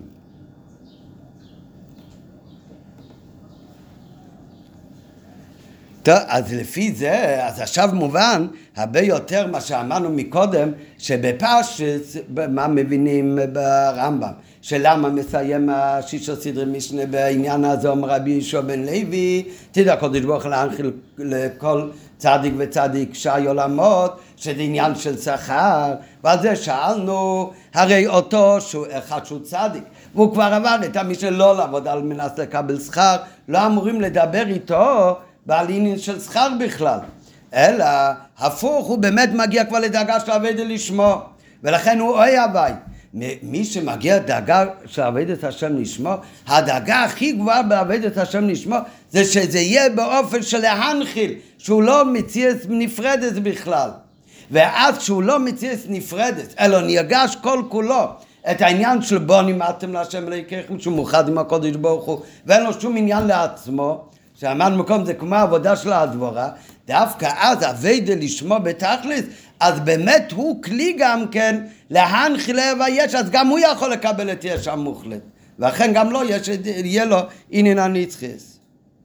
טוב, אז לפי זה, אז עכשיו מובן הרבה יותר מה שאמרנו מקודם, שבפרשת, מה מבינים ברמב"ם, שלמה מסיים השישה סדרי משנה בעניין הזה, אומר רבי יהושע בן לוי, תדע הקדוש ברוך הוא להנחיל לכל צדיק וצדיק שי עולמות, שזה עניין של שכר, ועל זה שאלנו, הרי אותו שהוא אחד שהוא צדיק, והוא כבר עבר את מי שלא לעבוד על מנת לקבל שכר, לא אמורים לדבר איתו בעל עניין של שכר בכלל, אלא הפוך, הוא באמת מגיע כבר לדאגה של עבד לשמו, ולכן הוא אוי הווי. מי שמגיע דאגה של עבד את השם לשמו, הדאגה הכי גבוהה בעבד את השם לשמו, זה שזה יהיה באופן של להנחיל, שהוא לא מציאות נפרדת בכלל. ואז שהוא לא מציאות נפרדת, אלא נרגש כל כולו, את העניין של בונים אתם להשם אלוהיכם, שהוא מאוחד עם הקדוש ברוך הוא, ואין לו שום עניין לעצמו, שאמרנו מקום זה כמו העבודה של הדבורה, דווקא אז עבד לשמו בתכלס, אז באמת הוא כלי גם כן להנחיל אהבה יש, אז גם הוא יכול לקבל את יש המוחלט, ואכן גם לא יש, יהיה לו עניין הנצחי.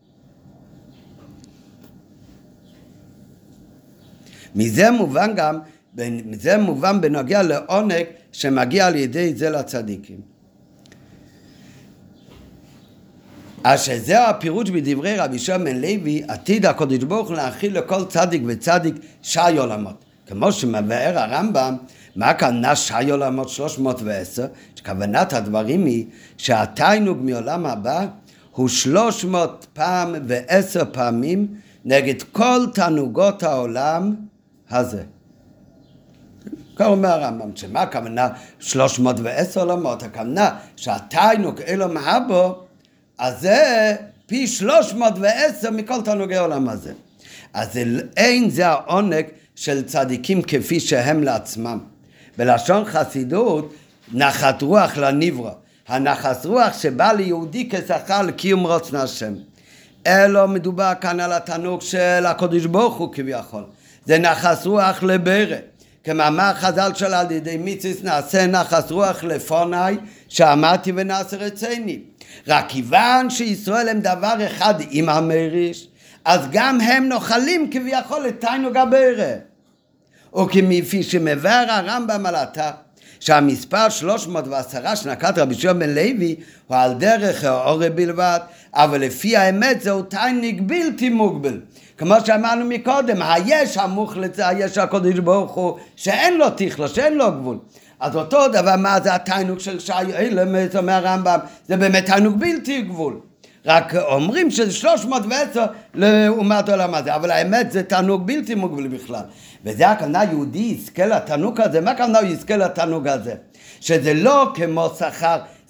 מזה מובן בנוגע לעונג שמגיע על ידי זה לצדיקים. אשר זהו הפירוש בדברי רבי יהושע בן לוי, עתיד הקדוש ברוך הוא להנחיל לכל צדיק וצדיק שי עולמות. כמו שמבאר הרמב"ם, מה הכוונה שי עולמות 310? שכוונת הדברים היא שהתענוג מעולם הבא הוא 310 פעמים נגד כל תענוגות העולם הזה. כך אומר הרמב"ם, שמה הכוונה 310 עולמות? הכוונה שהתענוג אלום הבא, אז זה פי 310 מכל תענוגי העולם הזה. אז אין זה העונג של צדיקים כפי שהם לעצמם. בלשון חסידות, נחת רוח לנברא. הנחת רוח שבא ליהודי כשכר לקיום רצון השם. אלו מדובר כאן על התענוג של הקדוש ברוך הוא כביכול. זה נחת רוח לבורא. כמאמר חז"ל של על ידי מצוות נעשה נחת רוח לפניי, שאמרתי ונעשה רצוני. רק כיוון שישראל הם דבר אחד עם המריש, אז גם הם נוחלים כביכול את תענוג הבורא. וכמפי שמבאר הרמב"ם על התא, שהמספר 310 שנקט רבי יהושע בן לוי הוא על דרך האור בלבד, אבל לפי האמת זהו תענוג בלתי מוגבל. כמו שאמרנו מקודם, היש המוחלט זה היש הקדוש ברוך הוא, שאין לו תכלה, שאין לו גבול. אז אותו דבר, מה זה התענוג של שי אילם, אומר הרמב"ם, זה באמת תענוג בלתי גבול. רק אומרים שזה 310 לעומת העולם הזה, אבל האמת זה תענוג בלתי מוגבל בכלל. וזה הכוונה יהודי יזכה לתענוג הזה. מה הכוונה הוא יזכה לתענוג הזה? שזה לא כמו שכר,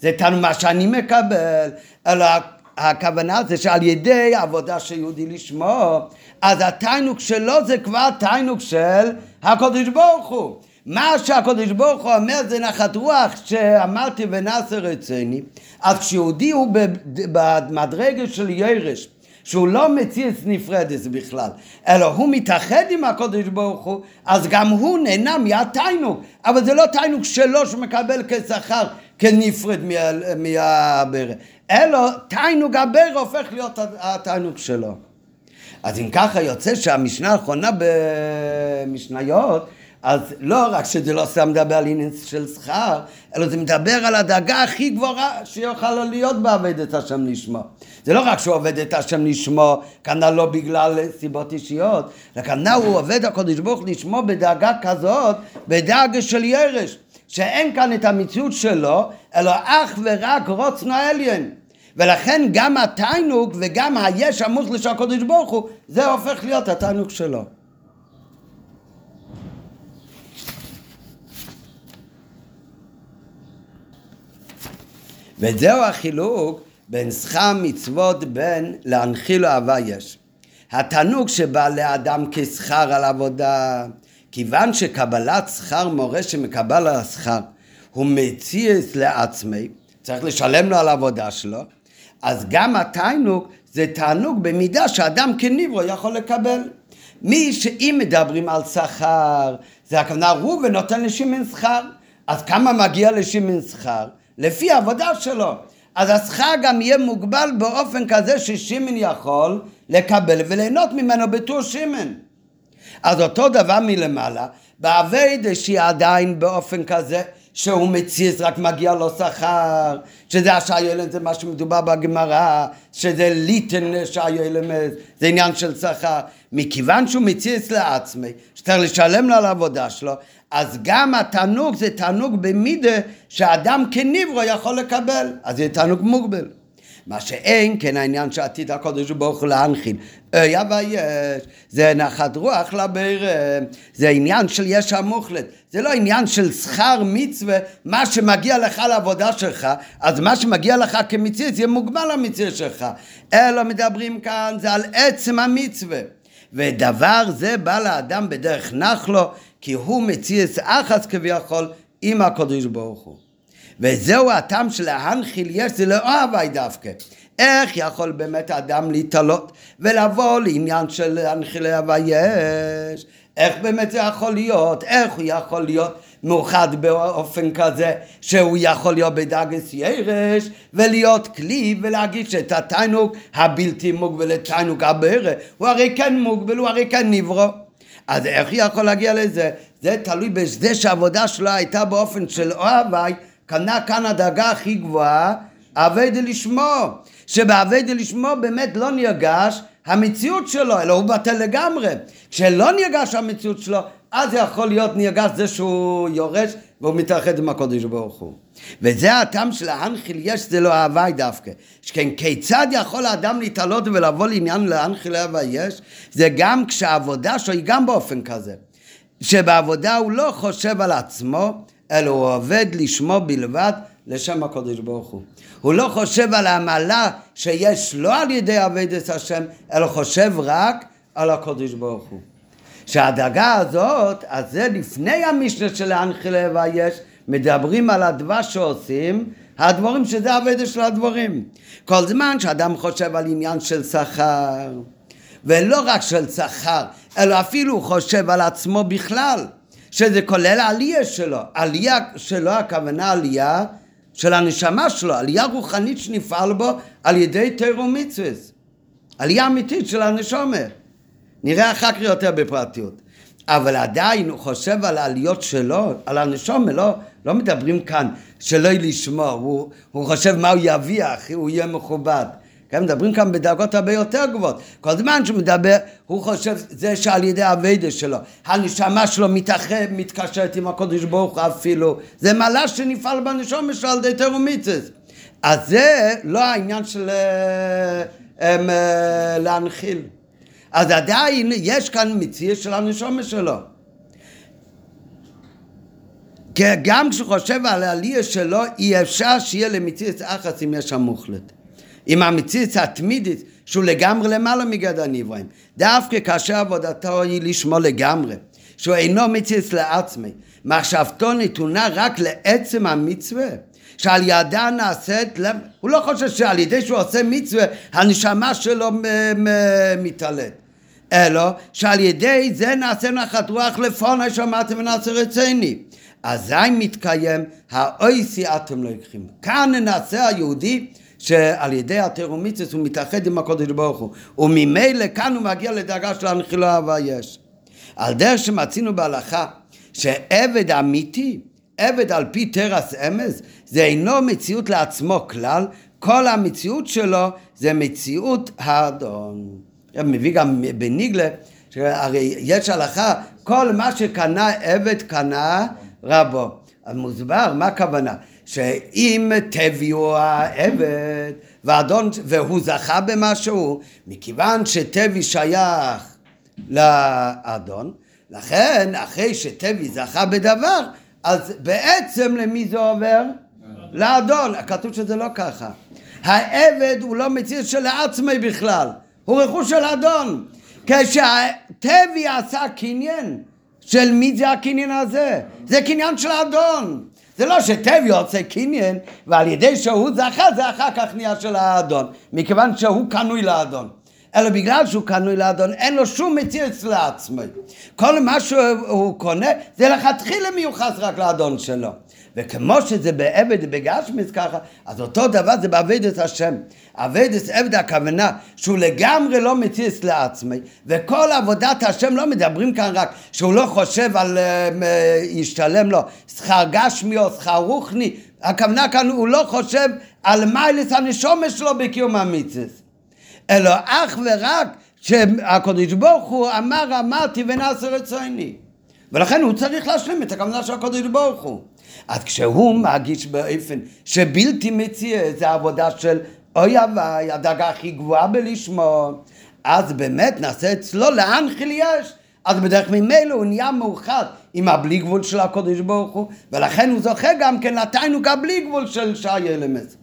זה תענוג מה שאני מקבל, אלא הכוונה זה שעל ידי העבודה של יהודי לשמו, אז התענוג שלו זה כבר תענוג של הקדוש ברוך הוא. מה שהקדוש ברוך הוא אומר זה נחת רוח שאמרתי ונעשה רציני. אז כשיהודי הוא במדרגה של ירש, שהוא לא מציץ נפרדת בכלל, אלא הוא מתאחד עם הקדוש ברוך הוא, אז גם הוא נהנה מהתענוג, אבל זה לא תענוג שלו שמקבל כשכר כנפרד מהברא, אלא תענוג הברא הופך להיות התענוג שלו. אז אם ככה יוצא שהמשנה האחרונה במשניות, אז לא רק שזה לא סתם מדבר על עניין של שכר, אלא זה מדבר על הדרגה הכי גבוהה שיוכל להיות בעבודת השם לשמו. זה לא רק שהוא עובד את השם לשמו, כנראה לא בגלל סיבות אישיות, אלא כנראה הוא עובד הקדוש ברוך הוא לשמו בדרגה כזאת, בדרגה של ירש, שאין כאן את המציאות שלו, אלא אך ורק רוצנו העליון. ולכן גם התענוג וגם היש המוחלש של הקדוש ברוך הוא, זה הופך להיות התענוג שלו. וזהו החילוק בין שכר מצוות בין להנחיל אהבה יש. התענוג שבא לאדם כשכר על עבודה, כיוון שקבלת שכר מורה שמקבל על השכר, הוא מציץ לעצמי, צריך לשלם לו על העבודה שלו, אז גם התענוג זה תענוג במידה שאדם כנברו יכול לקבל. מי שאם מדברים על שכר, זה הכוונה הוא ונותן לשמן שכר, אז כמה מגיע לשמן שכר? לפי העבודה שלו. אז השכר גם יהיה מוגבל באופן כזה ששמן יכול לקבל וליהנות ממנו בתור שמן. אז אותו דבר מלמעלה, בעבודה שהיא עדיין באופן כזה שהוא מציץ רק מגיע לו שכר, שזה השעיילם, זה מה שמדובר בגמרא, שזה ליטן שעיילם, זה עניין של שכר. מכיוון שהוא מציץ לעצמי, שצריך לשלם לו על העבודה שלו, אז גם התענוג זה תענוג במידה שאדם כנברו יכול לקבל, אז זה תענוג מוגבל. מה שאין כן העניין שעתיד הקדוש ברוך הוא להנחיל, ויש, זה נחת רוח לברא, זה עניין של יש המוחלט, זה לא עניין של שכר מצווה, מה שמגיע לך לעבודה שלך, אז מה שמגיע לך כמצווה זה מוגבל למצווה שלך, אלא מדברים כאן זה על עצם המצווה, ודבר זה בא לאדם בדרך נחלו, כי הוא מציץ אחס כביכול עם הקדוש ברוך הוא. וזהו הטעם של להנחיל יש, זה לא אהבה דווקא. איך יכול באמת האדם להתעלות ולבוא לעניין של להנחיל אהבה יש? איך באמת זה יכול להיות? איך הוא יכול להיות מאוחד באופן כזה שהוא יכול להיות בדרגת ירש ולהיות כלי ולהגיש את התענוג הבלתי מוגבל לתענוג הברא? הוא הרי כן מוגבל, הוא הרי כן נברא. אז איך הוא יכול להגיע לזה? זה תלוי בזה שהעבודה שלו הייתה באופן של אוהבי, כאן הדרגה הכי גבוהה, עבד לשמו, שבעבד לשמו באמת לא נרגש המציאות שלו, אלא הוא בטל לגמרי. כשלא נרגש המציאות שלו, אז זה יכול להיות נרגש זה שהוא יורש והוא מתאחד עם הקדוש ברוך הוא. וזה הטעם של להנחיל יש, זה לא אהבה דווקא. שכן כיצד יכול האדם להתעלות ולבוא לעניין להנחיל אהבה יש? זה גם כשהעבודה שלו היא גם באופן כזה. שבעבודה הוא לא חושב על עצמו, אלא הוא עובד לשמו בלבד לשם הקדוש ברוך הוא. הוא לא חושב על המעלה שיש לו על ידי עבודת השם, אלא חושב רק על הקדוש ברוך הוא. שהדרגה הזאת, אז זה לפני המשנה של להנחיל אהבה יש, מדברים על הדבש שעושים, הדברים שזה עבודה של הדברים. כל זמן שאדם חושב על עניין של שכר, ולא רק של שכר, אלא אפילו חושב על עצמו בכלל, שזה כולל העלייה שלו. עלייה שלו, הכוונה עלייה של הנשמה שלו, עלייה רוחנית שנפעל בו על ידי תורה ומצוות. עלייה אמיתית של הנשמה. נראה אחר כך יותר בפרטיות. אבל עדיין הוא חושב על העליות שלו, על הנשמה, לא מדברים כאן שלא לשמוע, הוא חושב מה הוא יביח, הוא יהיה מכובד. כן, מדברים כאן בדרגות הרבה יותר גבוהות. כל זמן שהוא מדבר, הוא חושב זה שעל ידי העבודה שלו, הנשמה שלו מתקשרת עם הקדוש ברוך הוא אפילו, זה מעלה שנפעל בנשמה שלו על ידי תורה ומצוות. אז זה לא העניין של להנחיל. אז עדיין יש כאן מציאות של הנשמה שלו. גם כשחושב על העלייה שלו, אי אפשר שיהיה למציאות אחת אם יש המוחלט. עם המציאות התמידית, שהוא לגמרי למעלה מגדר הנבראים. דווקא כאשר עבודתו היא לשמו לגמרי, שהוא אינו מציאות לעצמי, מחשבתו נתונה רק לעצם המצווה, שעל ידה נעשית, הוא לא חושב שעל ידי שהוא עושה מצווה, הנשמה שלו מתעלת. אלא שעל ידי זה נעשה נחת רוח לפוני שמעתם ונעשה רציני. אזי מתקיים האויסי אתם לא יקחים. כאן נעשה היהודי שעל ידי התרומיצס הוא מתאחד עם הקודש ברוך הוא. וממילא כאן הוא מגיע לדרגה של הנחילה אהבה יש. על דרך שמצינו בהלכה שעבד אמיתי, עבד על פי תרס אמס, זה אינו מציאות לעצמו כלל, כל המציאות שלו זה מציאות האדון. מביא גם בניגלה, שהרי יש הלכה, כל מה שקנה עבד קנה רבו. אז מוסבר, מה הכוונה? שאם תביאו העבד ואדון, והוא זכה במשהו, מכיוון שתבי שייך לאדון, לכן אחרי שתבי זכה בדבר, אז בעצם למי זה עובר? לאדון. כתוב שזה לא ככה. העבד הוא לא מציאות של עצמי בכלל, הוא רכוש של אדון. כשהתבי עשה קניין, של מי זה הקניין הזה? זה קניין של האדון. זה לא שתבי עושה קניין, ועל ידי שהוא זכה, זה אחר כך נהיה של האדון, מכיוון שהוא קנוי לאדון. אלא בגלל שהוא קנוי לאדון, אין לו שום מציאות לעצמי. כל מה שהוא קונה, זה לכתחילה מיוחס רק לאדון שלו. וכמו שזה בעבד בגשמיס ככה, אז אותו דבר זה בעבודת השם. עבודת עבד הכוונה שהוא לגמרי לא מציאות לעצמי, וכל עבודת השם לא מדברים כאן רק שהוא לא חושב על ישתלם לו שכר גשמי או שכר רוחני, הכוונה כאן הוא לא חושב על מיילס הנשמה שלו בקיום המצוות, אלא אך ורק שהקדוש ברוך הוא אמר אמרתי ונעשה רצוני, ולכן הוא צריך להשלים את הכוונה של הקדוש ברוך הוא. אז כשהוא מרגיש באופן שבלתי מציע, זה עבודה של אוי הווי, הדרגה הכי גבוהה בלשמו, אז באמת נעשה אצלו להנחיל יש, אז בדרך ממילא הוא נהיה מאוחד עם הבלי גבול של הקדוש ברוך הוא, ולכן הוא זוכה גם כן לתיינוק הבלי גבול של שעי אלמס.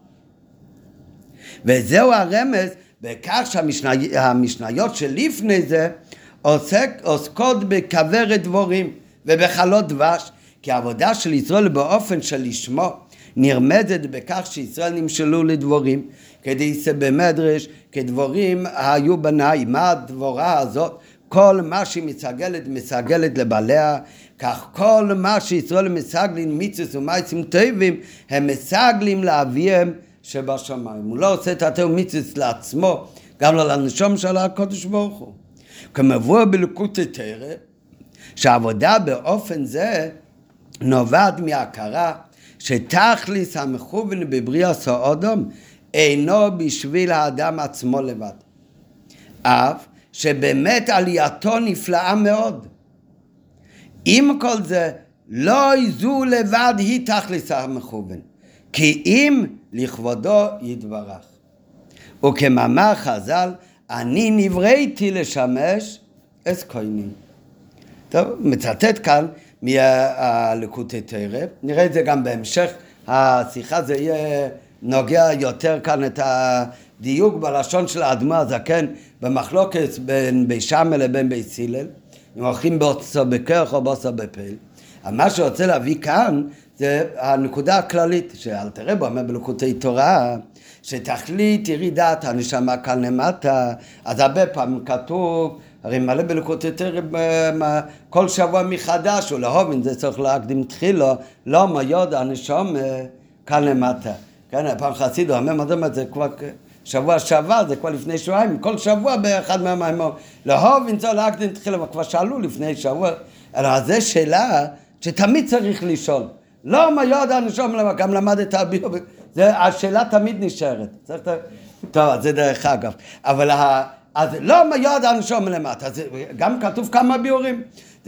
וזהו הרמז בכך שהמשניות שלפני זה עוסקות בכוורת דבורים ובחלות דבש, כי העבודה של ישראל באופן של לשמו נרמזת בכך שישראל נמשלו לדבורים, כדי שבמדרש כדבורים היו בנאי. מה הדבורה הזאת? כל מה שהיא מסגלת לבעליה, כך כל מה שישראל מסגלים מצוות ומעשים טובים, הם מסגלים לאביהם שבשמיים. הוא לא עושה את התורה מצוות לעצמו, גם לא לנשום של הקדוש ברוך הוא. כמבוא בליקוטי תורה, שהעבודה באופן זה נובעת מהכרה שתכליס המכוון בבריאת האדם אינו בשביל האדם עצמו לבד, אף שבאמת עלייתו נפלאה מאוד. עם כל זה לא זו לבד היא תכליס המכוון, כי אם לכבודו יתברך. וכמאמר חז"ל, אני נבראתי לשמש את כהנים. טוב, מצטט כאן מהליקוטי תורה, נראה את זה גם בהמשך השיחה, זה יהיה נוגע יותר כאן את הדיוק בלשון של האדמו"ר הזקן במחלוקת בין בית שמאי לבין בית הלל, אם הולכים באוצר בכרך או באוצר בפעיל. מה שרוצה להביא כאן זה הנקודה הכללית שאלתר רבי אומר בליקוטי תורה, שתכלית ירידת הנשמה כאן למטה. אז הרבה פעמים כתוב, הרי מלא בליקוטי תורה כל שבוע מחדש, ולהובין זה צריך להקדים תחילו, לא מיוד הנשמה כאן למטה. כן, פעם חסיד הוא אומר, מה זאת אומרת, זה כבר שבוע שעבר, זה כבר לפני שבועיים, כל שבוע באחד מהמיימור, להובין צריך להקדים תחילו, וכבר שאלו לפני שבוע, אלא זו שאלה שתמיד צריך לשאול. לא מיוד הנשמה, גם למדת הביו, השאלה תמיד נשארת. טוב, זה דרך אגב. אבל אז לא מיוד הנשמה למטה, גם כתוב כמה ביורים.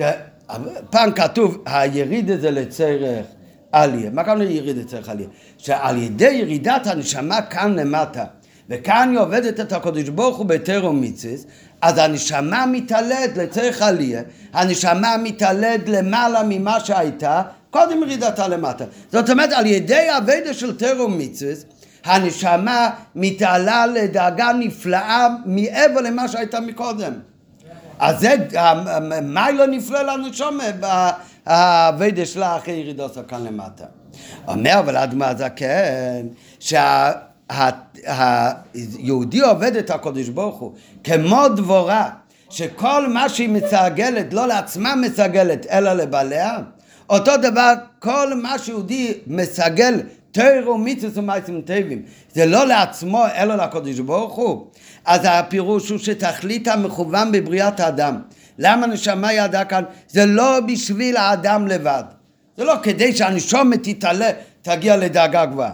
פעם כתוב, היריד הזה לצריך עליה. מה כאן יריד לצריך עליה? שעל ידי ירידת הנשמה כאן למטה, וכאן היא עובדת את הקדוש ברוך הוא בתורה ומצוות, אז הנשמה מתעלת לצריך עליה, הנשמה מתעלת למעלה ממה שהייתה, קודם ירידתה למטה. זאת אומרת, על ידי העבודה של תורה ומצוות, הנשמה מתעלה לדאגה נפלאה מעבר למה שהייתה מקודם. אז זה, מה לא נפלא לנשמה בעבודה שלה אחרי ירידתה כאן למטה. אומר, אבל האדמו"ר הזקן, שהיהודי עובד את הקדוש ברוך הוא כמו דבורה, שכל מה שהיא מסגלת, לא לעצמה מסגלת, אלא לבעליה, אותו דבר, כל מה שיהודי מסגל, תורה ומצוות ומעשים טובים, זה לא לעצמו, אלא לקדוש ברוך הוא. אז הפירוש הוא שתכלית המכוון בבריאת האדם. למה נשמה ידעה כאן? זה לא בשביל האדם לבד. זה לא כדי שהנשמה תתעלה, תגיע לדאגה גבוהה.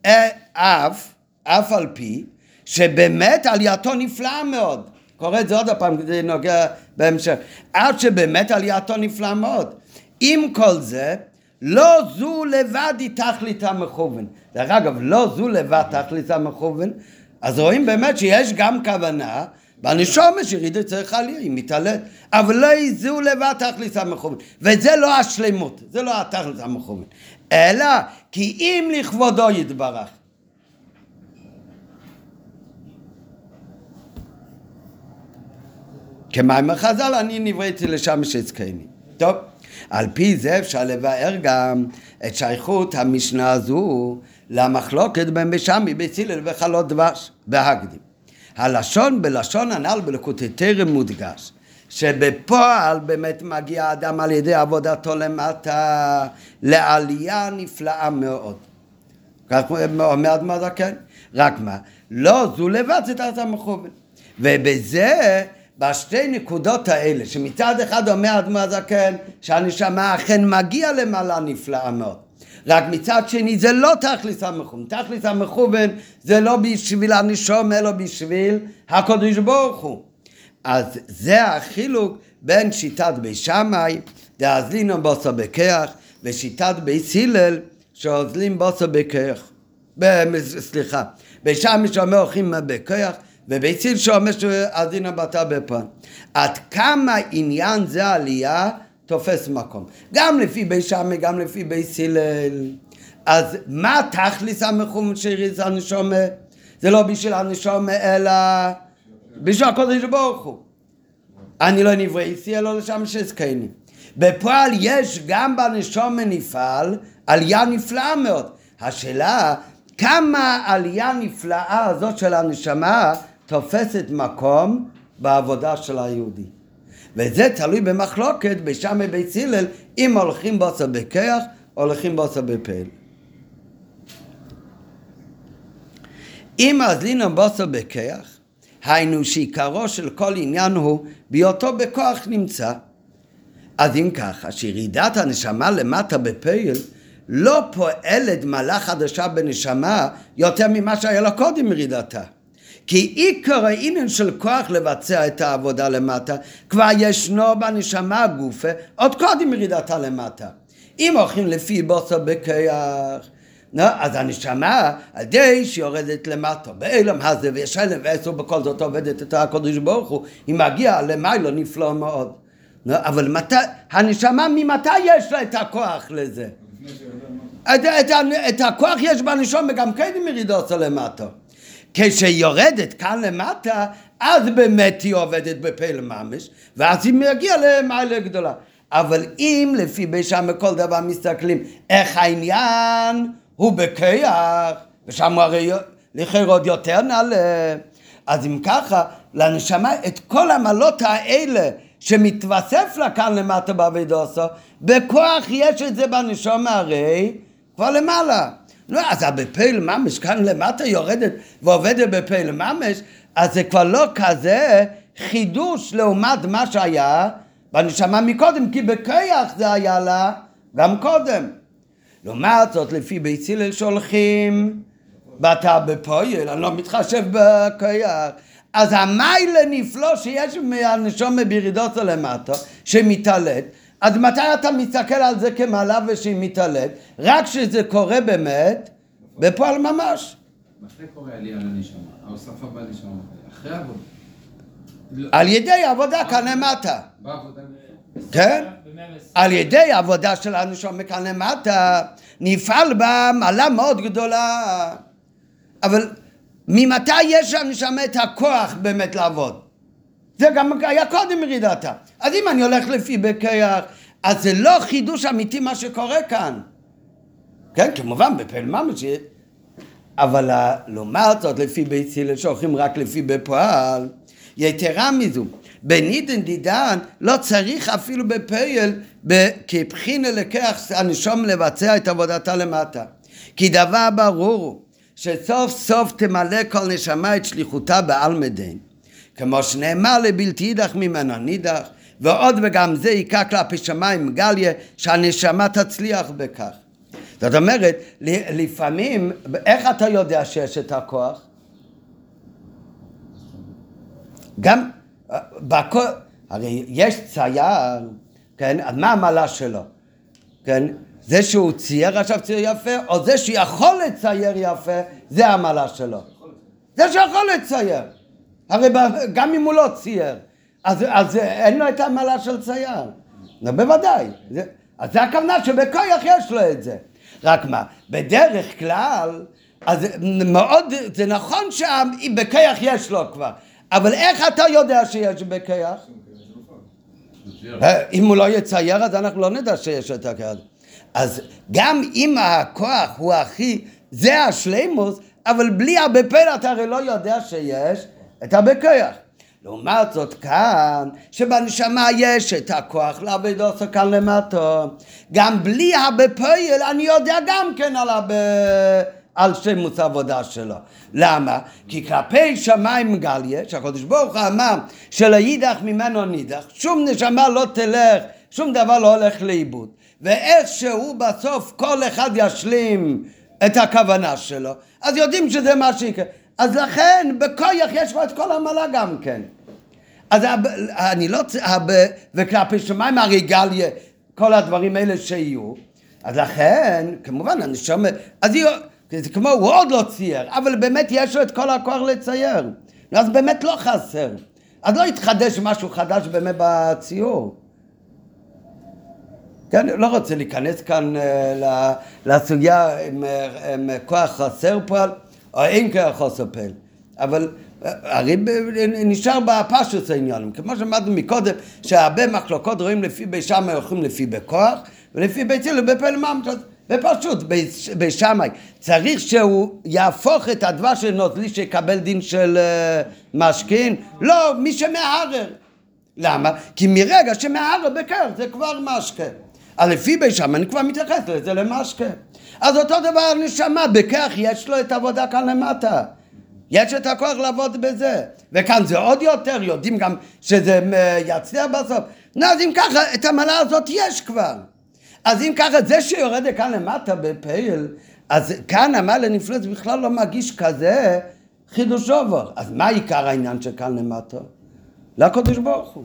אף על פי שבאמת עלייתו נפלאה מאוד. קורא את זה עוד הפעם כדי נוגע בהמשך. עד שבאמת עלייתו נפלאה מאוד. עם כל זה, לא זו לבד היא תכלית המכוון. דרך אגב, לא זו לבד תכלית המכוון, אז רואים באמת שיש גם כוונה, בנשמה שירידה צריכה עלייה, היא מתעלית, אבל לא זו לבד תכלית המכוון. וזה לא השלמות, זה לא התכלית המכוון. אלא כי אם לכבודו יתברך. כמאמר חז"ל, אני נבראתי לשם שהזכרני. טוב, על פי זה אפשר לבאר גם את שייכות המשנה הזו למחלוקת בין בית שמאי, בית הלל וחלות דבש בהקדים. הלשון בלשון הנ"ל בליקוטי תורה מודגש, שבפועל באמת מגיע האדם על ידי עבודתו למטה לעלייה נפלאה מאוד. כך אומר האדמו"ר הזקן, רק מה? לא זו לבד זה תכלית המכוון. ובזה בשתי נקודות האלה, שמצד אחד אומר האדמו"ר הזקן שהנשמה אכן מגיע למעלה נפלאה מאוד, רק מצד שני זה לא תכלית המכוון. תכלית המכוון זה לא בשביל הנשמה אלא בשביל הקדוש ברוך הוא. אז זה החילוק בין שיטת בית שמאי דאזלינן בוסר בכיח ושיטת בית הלל שאוזלים בוסר בכיח. סליחה, בית שמאי שאומר אוכלים בכיח ובית הלל שאומר שאזלינן בתה בפן. עד כמה עניין זה עלייה תופס מקום, גם לפי בית שמאי, גם לפי בית הלל. אז מה תכלית המכוון שיריד הנשמה? זה לא בשביל הנשמה אלא בשביל הקדוש ברוך הוא. אני לא נבראתי אלא לשם שהזכרני. בפועל יש גם בנשמה נפעל עלייה נפלאה מאוד. השאלה כמה עלייה נפלאה הזאת של הנשמה תופסת מקום בעבודה של היהודי. וזה תלוי במחלוקת בית שמאי בית הלל, אם הולכים בוסר בכיח או הולכים בוסר בפעל. אם אזלינן בוסר בכיח, היינו שעיקרו של כל עניין הוא בהיותו בכוח נמצא. אז אם ככה, שירידת הנשמה למטה בפעל לא פועלת מעלה חדשה בנשמה יותר ממה שהיה לה קודם ירידתה. כי עיקר העניין של כוח לבצע את העבודה למטה כבר ישנו בנשמה גופה עוד קודם ירידתה למטה. אם הולכים לפי בוסר בכיח, אז הנשמה עדי שיורדת למטה באילם הזה ויש אלם ועשו בכל זאת עובדת את הקדוש ברוך הוא, היא מגיעה למיילו נפלא מאוד. אבל הנשמה ממתי יש לה את הכוח לזה? את הכוח יש בנשמה גם כן ירידתה למטה. כשיורדת כאן למטה, אז באמת היא עובדת בפעל ממש, ואז היא מגיעה למעלה גדולה. אבל אם לפי בית שמאי כל דבר מסתכלים, איך העניין הוא בכיח, ושם הרי לכאורה עוד יותר נעלה, אז אם ככה, לנשמה את כל המעלות האלה שמתווסף לה כאן למטה בעבודתו, בכוח יש את זה בנשמה הרי כבר למעלה. אז בפעל ממש כאן למטה יורדת ועובדת בפעל ממש, אז זה כבר לא כזה חידוש לעומת מה שהיה בנשמה מקודם, כי בכיח זה היה לה גם קודם. לעומת זאת לפי בית הלל שהולכים בתה בפועל, אני לא מתחשב בכיח, אז המיילה נפלא שיש מהנשמה בירידתו למטה שמתעלת, אז מתי אתה מסתכל על זה כמעלה ושהיא מתעלת? רק שזה קורה באמת בפועל ממש. מתי קורה עלייה לנשמה? ההוספה בנשמה? אחרי עבודה? על ידי עבודה כאן למטה. בעבודה? כן? על ידי העבודה של הנשמה כאן למטה, נפעל בה מעלה מאוד גדולה. אבל ממתי יש לנשמה את הכוח באמת לעבוד? זה גם היה קודם ירידתה. אז אם אני הולך לפי בכיח, אז זה לא חידוש אמיתי מה שקורה כאן. כן, כמובן, בפעיל ממש, אבל לעומת זאת, לפי בית הלל, שהולכים רק לפי בפועל, יתרה מזו, בנידן דידן לא צריך אפילו בפעיל, כבחינה לכך הנשום לבצע את עבודתה למטה. כי דבר ברור הוא, שסוף סוף תמלא כל נשמה את שליחותה בעלמא דין, כמו שנאמר לבלתי יידח ממנו נידח, ועוד וגם זה יקע כלפי שמיים גליה, שהנשמה תצליח בכך. זאת אומרת, לפעמים, איך אתה יודע שיש את הכוח? גם, הרי יש צייר, כן? אז מה המעלה שלו? כן? זה שהוא צייר עכשיו צייר יפה, או זה שיכול לצייר יפה, זה המעלה שלו. זה שיכול לצייר. הרי גם אם הוא לא צייר, אז אין לו את המעלה של צייר. בוודאי. אז זה הכוונה שבכוח יש לו את זה. רק מה, בדרך כלל, אז מאוד, זה נכון שבכוח יש לו כבר, אבל איך אתה יודע שיש בכוח? אם הוא לא יצייר, אז אנחנו לא נדע שיש את הכוח. אז גם אם הכוח הוא הכי, זה השלימוס, אבל בלי הבפל אתה הרי לא יודע שיש את הבכוח. לעומת זאת כאן, שבנשמה יש את הכוח לעבוד עושה כאן למטה, גם בלי הבפועל אני יודע גם כן על שלימוס העבודה שלו. למה? כי כלפי שמיים גליה, שהקדוש ברוך הוא אמר שלא יידח ממנו נידח, שום נשמה לא תלך, שום דבר לא הולך לאיבוד. ואיכשהו בסוף כל אחד ישלים את הכוונה שלו, אז יודעים שזה מה שיקרה. אז לכן בכוח יש לו את כל המעלה גם כן. אז אני לא צריך, וכלפי שמיים הרי גליה, כל הדברים האלה שיהיו, אז לכן, כמובן, אני שומע, אז זה כמו, הוא עוד לא צייר, אבל באמת יש לו את כל הכוח לצייר. אז באמת לא חסר. אז לא יתחדש משהו חדש באמת בציור. כן, לא רוצה להיכנס כאן לסוגיה עם כוח חסר פועל, או אין כוח חסר פועל. אבל הרי נשאר בפשוט העניין. כמו שאמרנו מקודם, שהרבה מחלוקות רואים לפי בית שמאי, הולכים לפי בכוח, ולפי בית הלל בפועל ממש. ופשוט, בית שמאי, צריך שהוא יהפוך את הדבר של נוזלי שיקבל דין של משכין? לא, מי שמערער. למה? כי מרגע שמערער בכוח זה כבר משכה. אז לפי בית שמאי אני כבר מתייחס לזה למשכה. אז אותו דבר נשמה, בכך יש לו את העבודה כאן למטה. יש את הכוח לעבוד בזה. וכאן זה עוד יותר, יודעים גם שזה יצליח בסוף. אז אם ככה, את המעלה הזאת יש כבר. אז אם ככה, זה שיורד כאן למטה בפעיל, אז כאן המעלה נפלט בכלל לא מגיש כזה חידוש עובר. אז מה עיקר העניין שכאן למטה? לקדוש ברוך הוא.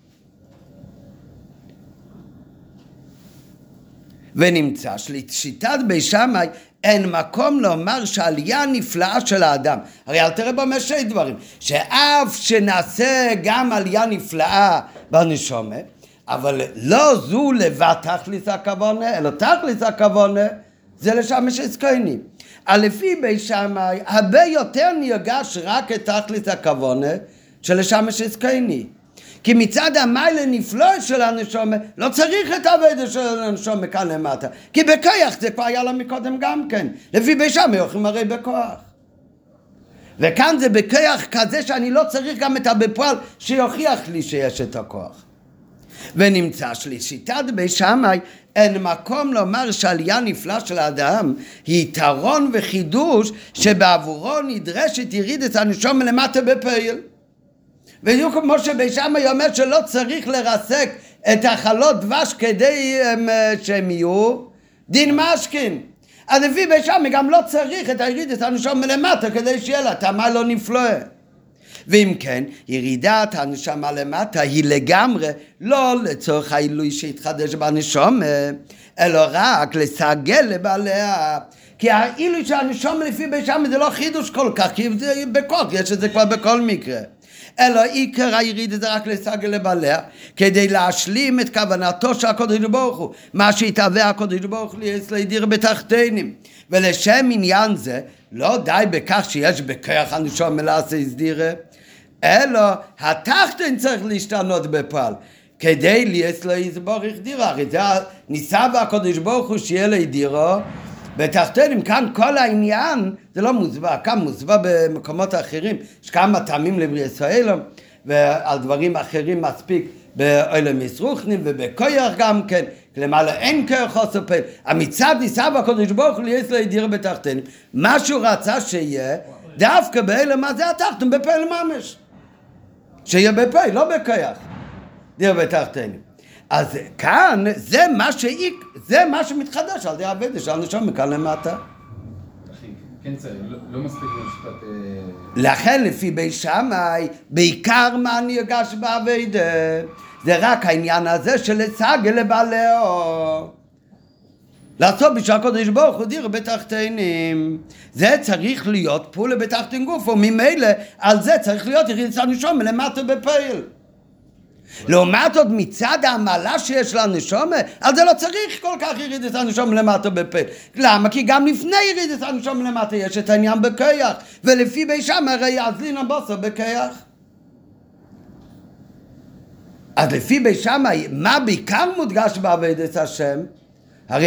ונמצא שלשיטת בית שמאי אין מקום לומר שעלייה נפלאה של האדם. הרי אל תראה בו משי דברים, שאף שנעשה גם עלייה נפלאה בנשמה, אבל לא זו לבד תכלית הכוונה, אלא תכלית הכוונה זה לשמש עסקייני. לפי בית שמאי הרבה יותר נרגש רק את תכלית הכוונה של לשמש עסקייני. כי מצד המיילה נפלא של הנשמה לא צריך את העבודה של הנשמה כאן למטה, כי בכוח זה כבר היה לה מקודם גם כן. לפי בית שמאי הולכים הרי בכוח, וכאן זה בכוח כזה שאני לא צריך גם את הבפועל שיוכיח לי שיש את הכוח. ונמצא שלשיטת בית שמאי אין מקום לומר שעלייה נפלאה של האדם היא יתרון וחידוש שבעבורו נדרשת ירידת הנשמה למטה בפעיל. בדיוק כמו שבית שמאי אומר שלא צריך לרסק את החלות דבש כדי שהם יהיו דין משכין. אז לפי בית שמאי גם לא צריך את הירידת הנשמה למטה כדי שיהיה לה טעמה לא נפלאה. ואם כן, ירידת הנשמה למטה היא לגמרי לא לצורך העילוי שהתחדש בנשמה, אלא רק לסגל לבעליה. כי העילוי של הנשמה לפי בית שמאי זה לא חידוש כל כך, כי זה בכוח, יש את זה כבר בכל מקרה. אלא עיקר הירידה זה רק לסגל לבעליה, כדי להשלים את כוונתו של הקדוש ברוך הוא, מה שהתהווה הקדוש ברוך הוא להידיר בתחתינים. ולשם עניין זה, לא די בכך שיש בכוח הנשמה לעשות הסדירה, אלא התחתן צריך להשתנות בפועל, כדי להיות לו יסבורך דירה. הרי זה ניסה והקדוש ברוך הוא שיהיה לו דירה, בתחתונים. כאן כל העניין זה לא מוסבר, כאן מוסבר במקומות אחרים, יש כמה טעמים לבריאת ישראל, ועל דברים אחרים מספיק באילם ישרוכנים ובכויח גם כן, למעלה אין כוח חוסר פעיל. המצד ניסה והקדוש ברוך הוא להיות לו דירה בתחתונים, מה שהוא רצה שיהיה, דווקא באילם הזה התחתון בפעיל ממש, שיהיה בפעיל, לא בכויח דירה בתחתונים. אז כאן זה מה שמתחדש על ידי העבודה של הנשמה מכאן למטה. כן צריך, לא מספיק למשפט... לכן לפי בית שמאי, בעיקר מה נרגש בעבודה, זה רק העניין הזה של לסגל לבעלהו. לעשות בשביל הקדוש ברוך הוא דירה בתחתונים. זה צריך להיות פעולה בתחתון גוף, וממילא על זה צריך להיות ירידת הנשמה למטה בפעיל. לעומת עוד מצד העמלה שיש לנשמה, על זה לא צריך כל כך ירידת הנשמה למטה בפעיל. למה? כי גם לפני ירידת הנשמה למטה יש את העניין בכוח, ולפי בית שמאי הרי יזלין הבשר בכוח. אז לפי בית שמאי, מה בעיקר מודגש בעבודת השם? הרי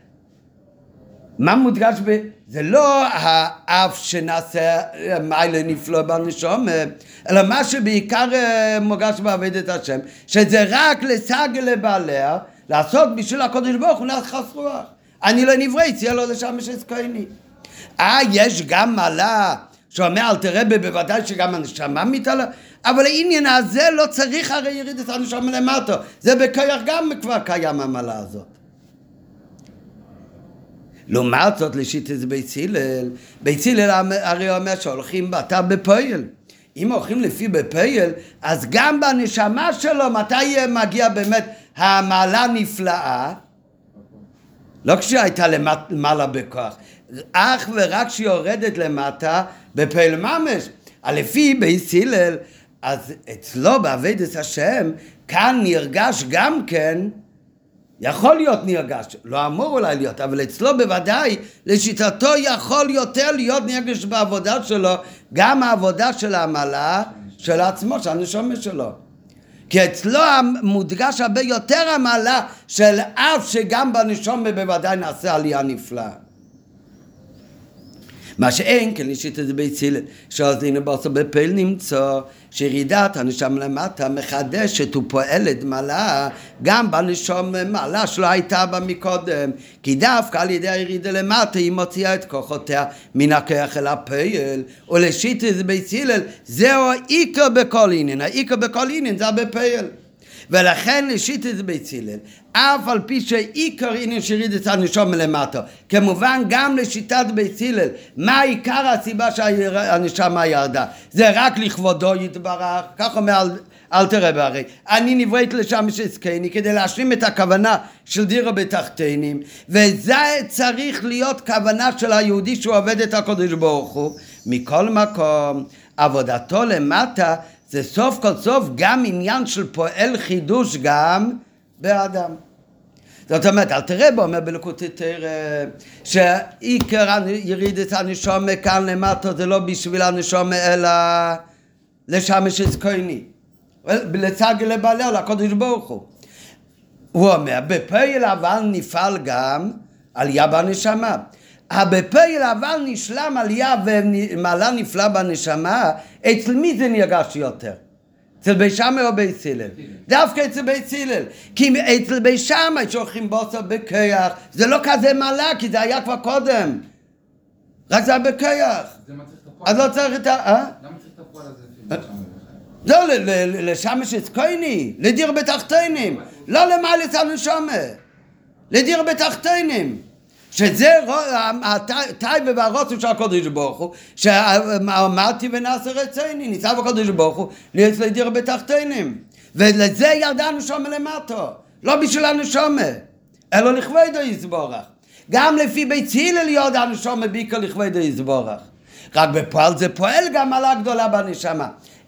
מה מודגש זה לא האף שנעשה מעלה נפלא בנשמה, אלא מה שבעיקר מודגש בעבודת השם, שזה רק לסגל לבעליה, לעשות בשביל הקדוש ברוך הוא נחס רוח. אני לא נברא, צייה לו לשמש אזכויני. יש גם מעלה שאומר אל תראה בוודאי שגם הנשמה מתעלה, אבל העניין הזה לא צריך הרי ירידת הנשמה למטה, זה בכוח גם כבר קיים המעלה הזאת. לעומת זאת לשיטת בית הלל הרי אומר שהולכים בתא בפועל. אם הולכים לפי בפועל, אז גם בנשמה שלו מתי מגיע באמת המעלה נפלאה? לא כשהייתה למעלה בכוח, אך ורק שיורדת למטה בפועל ממש. לפי בית הלל, אז אצלו בעבודת השם כאן נרגש גם כן, יכול להיות נרגש, לא אמור אולי להיות, אבל אצלו בוודאי, לשיטתו יכול יותר להיות נרגש בעבודה שלו, גם העבודה של העמלה של עצמו, של הנשמה שלו. כי אצלו מודגש הרבה יותר המעלה של אף שגם בנשמה בוודאי נעשה עלייה נפלאה. מה שאין, כן לשיטת בית הלל, שעוד הנה בסוף בפעיל נמצא, שירידת הנשמה למטה מחדשת ופועלת מעלה, גם בנשמה מעלה שלא הייתה בה מקודם, כי דווקא על ידי הירידה למטה היא מוציאה את כוחותיה מן הכוח אל הפעיל, ולשיטת בית הלל, זהו העיקר בכל עניין, העיקר בכל עניין זה בפעיל. ולכן לשיטת בית הלל, אף על פי שעיקר עניין שירידת הנשמה למטה, כמובן גם לשיטת בית הלל, מה עיקר הסיבה שהנשמה ירדה? זה רק לכבודו יתברך, כך אומר אל תראה בהרי, אני נבראת לשמש אזכויני כדי להשלים את הכוונה של דירה בתחתונים, וזה צריך להיות כוונה של היהודי שהוא עובד את הקדוש ברוך הוא. מכל מקום, עבודתו למטה זה סוף כל סוף גם עניין של פועל חידוש גם באדם. זאת אומרת, אל תראה בו, אומר בליקוטי תורה, שעיקר ירידת הנשמה כאן למטה זה לא בשביל הנשמה אלא לשמש אזכויני, לסגל לבעליה, לקדוש ברוך הוא. הוא אומר, בפועל אבל נפעל גם עלייה בנשמה. בפועל אבל נשלם עלייה ומעלה נפלא בנשמה, אצל מי זה נרגש יותר? אצל בית שמאי או בית הלל? דווקא אצל בית הלל, כי אצל בית שמאי שולחים בוסר בכוח, זה לא כזה מעלה, כי זה היה כבר קודם, רק זה היה בכוח. אז לא צריך את ה... למה צריך את הפועל הזה של בית שמאי? לא, לשמש אזכויני, לדיר בתחתונים, לא למעלה את הנשמה, לדיר בתחתונים. שזה הטייבה והרוצן של הקדוש ברוך הוא, שאמרתי ונעשה רציני, ניסה בקדוש ברוך הוא, להיות לדיר בתחתונים. ולזה ירדה הנשמה למטה, לא בשביל הנשמה, אלא לכבודו יתברך. גם לפי בית הלל ירדה הנשמה בעיקר לכבודו יתברך. רק בפועל זה פועל גם מעלה גדולה בנשמה.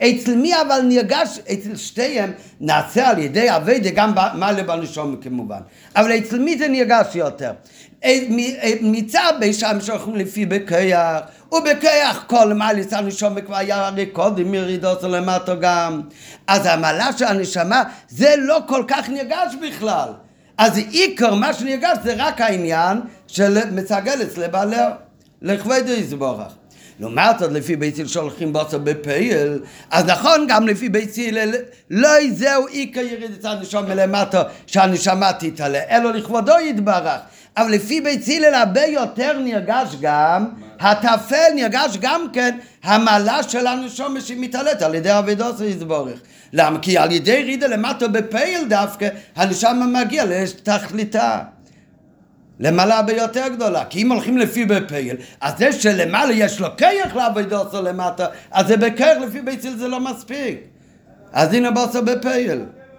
אצל מי אבל נרגש, אצל שתיהם נעשה על ידי עבודה גם מעלה בנשום כמובן, אבל אצל מי זה נרגש יותר? מצד בשם שהולכים לפי בכיח, ובכיח כל מעלה הנשום כבר היה הרי קודם ירידות למטה גם, אז המעלה של הנשמה זה לא כל כך נרגש בכלל, אז עיקר מה שנרגש זה רק העניין של מסגל אצל בעלי לכבוד יתברך. לעומת זאת לפי בית הלל שהולכים בוסר בפעיל, אז נכון גם לפי בית הלל לא זהו עיקר ירידת הנשום מלמטה שהנשמה תתעלה, אלא לכבודו יתברך. אבל לפי בית הלל הרבה יותר נרגש גם התפל, נרגש גם כן המעלה של הנשום שמתעלת על ידי עבודות יתברך. למה? כי על ידי ירידה למטה בפעיל דווקא הנשמה מגיע לתכליתה, למעלה ביותר גדולה. כי אם הולכים לפי בפעיל, אז זה שלמעלה יש לו כיח לעבודות למטה, אז זה בכיח לפי בית הלל זה לא מספיק. אז הנה בוסר בפעיל.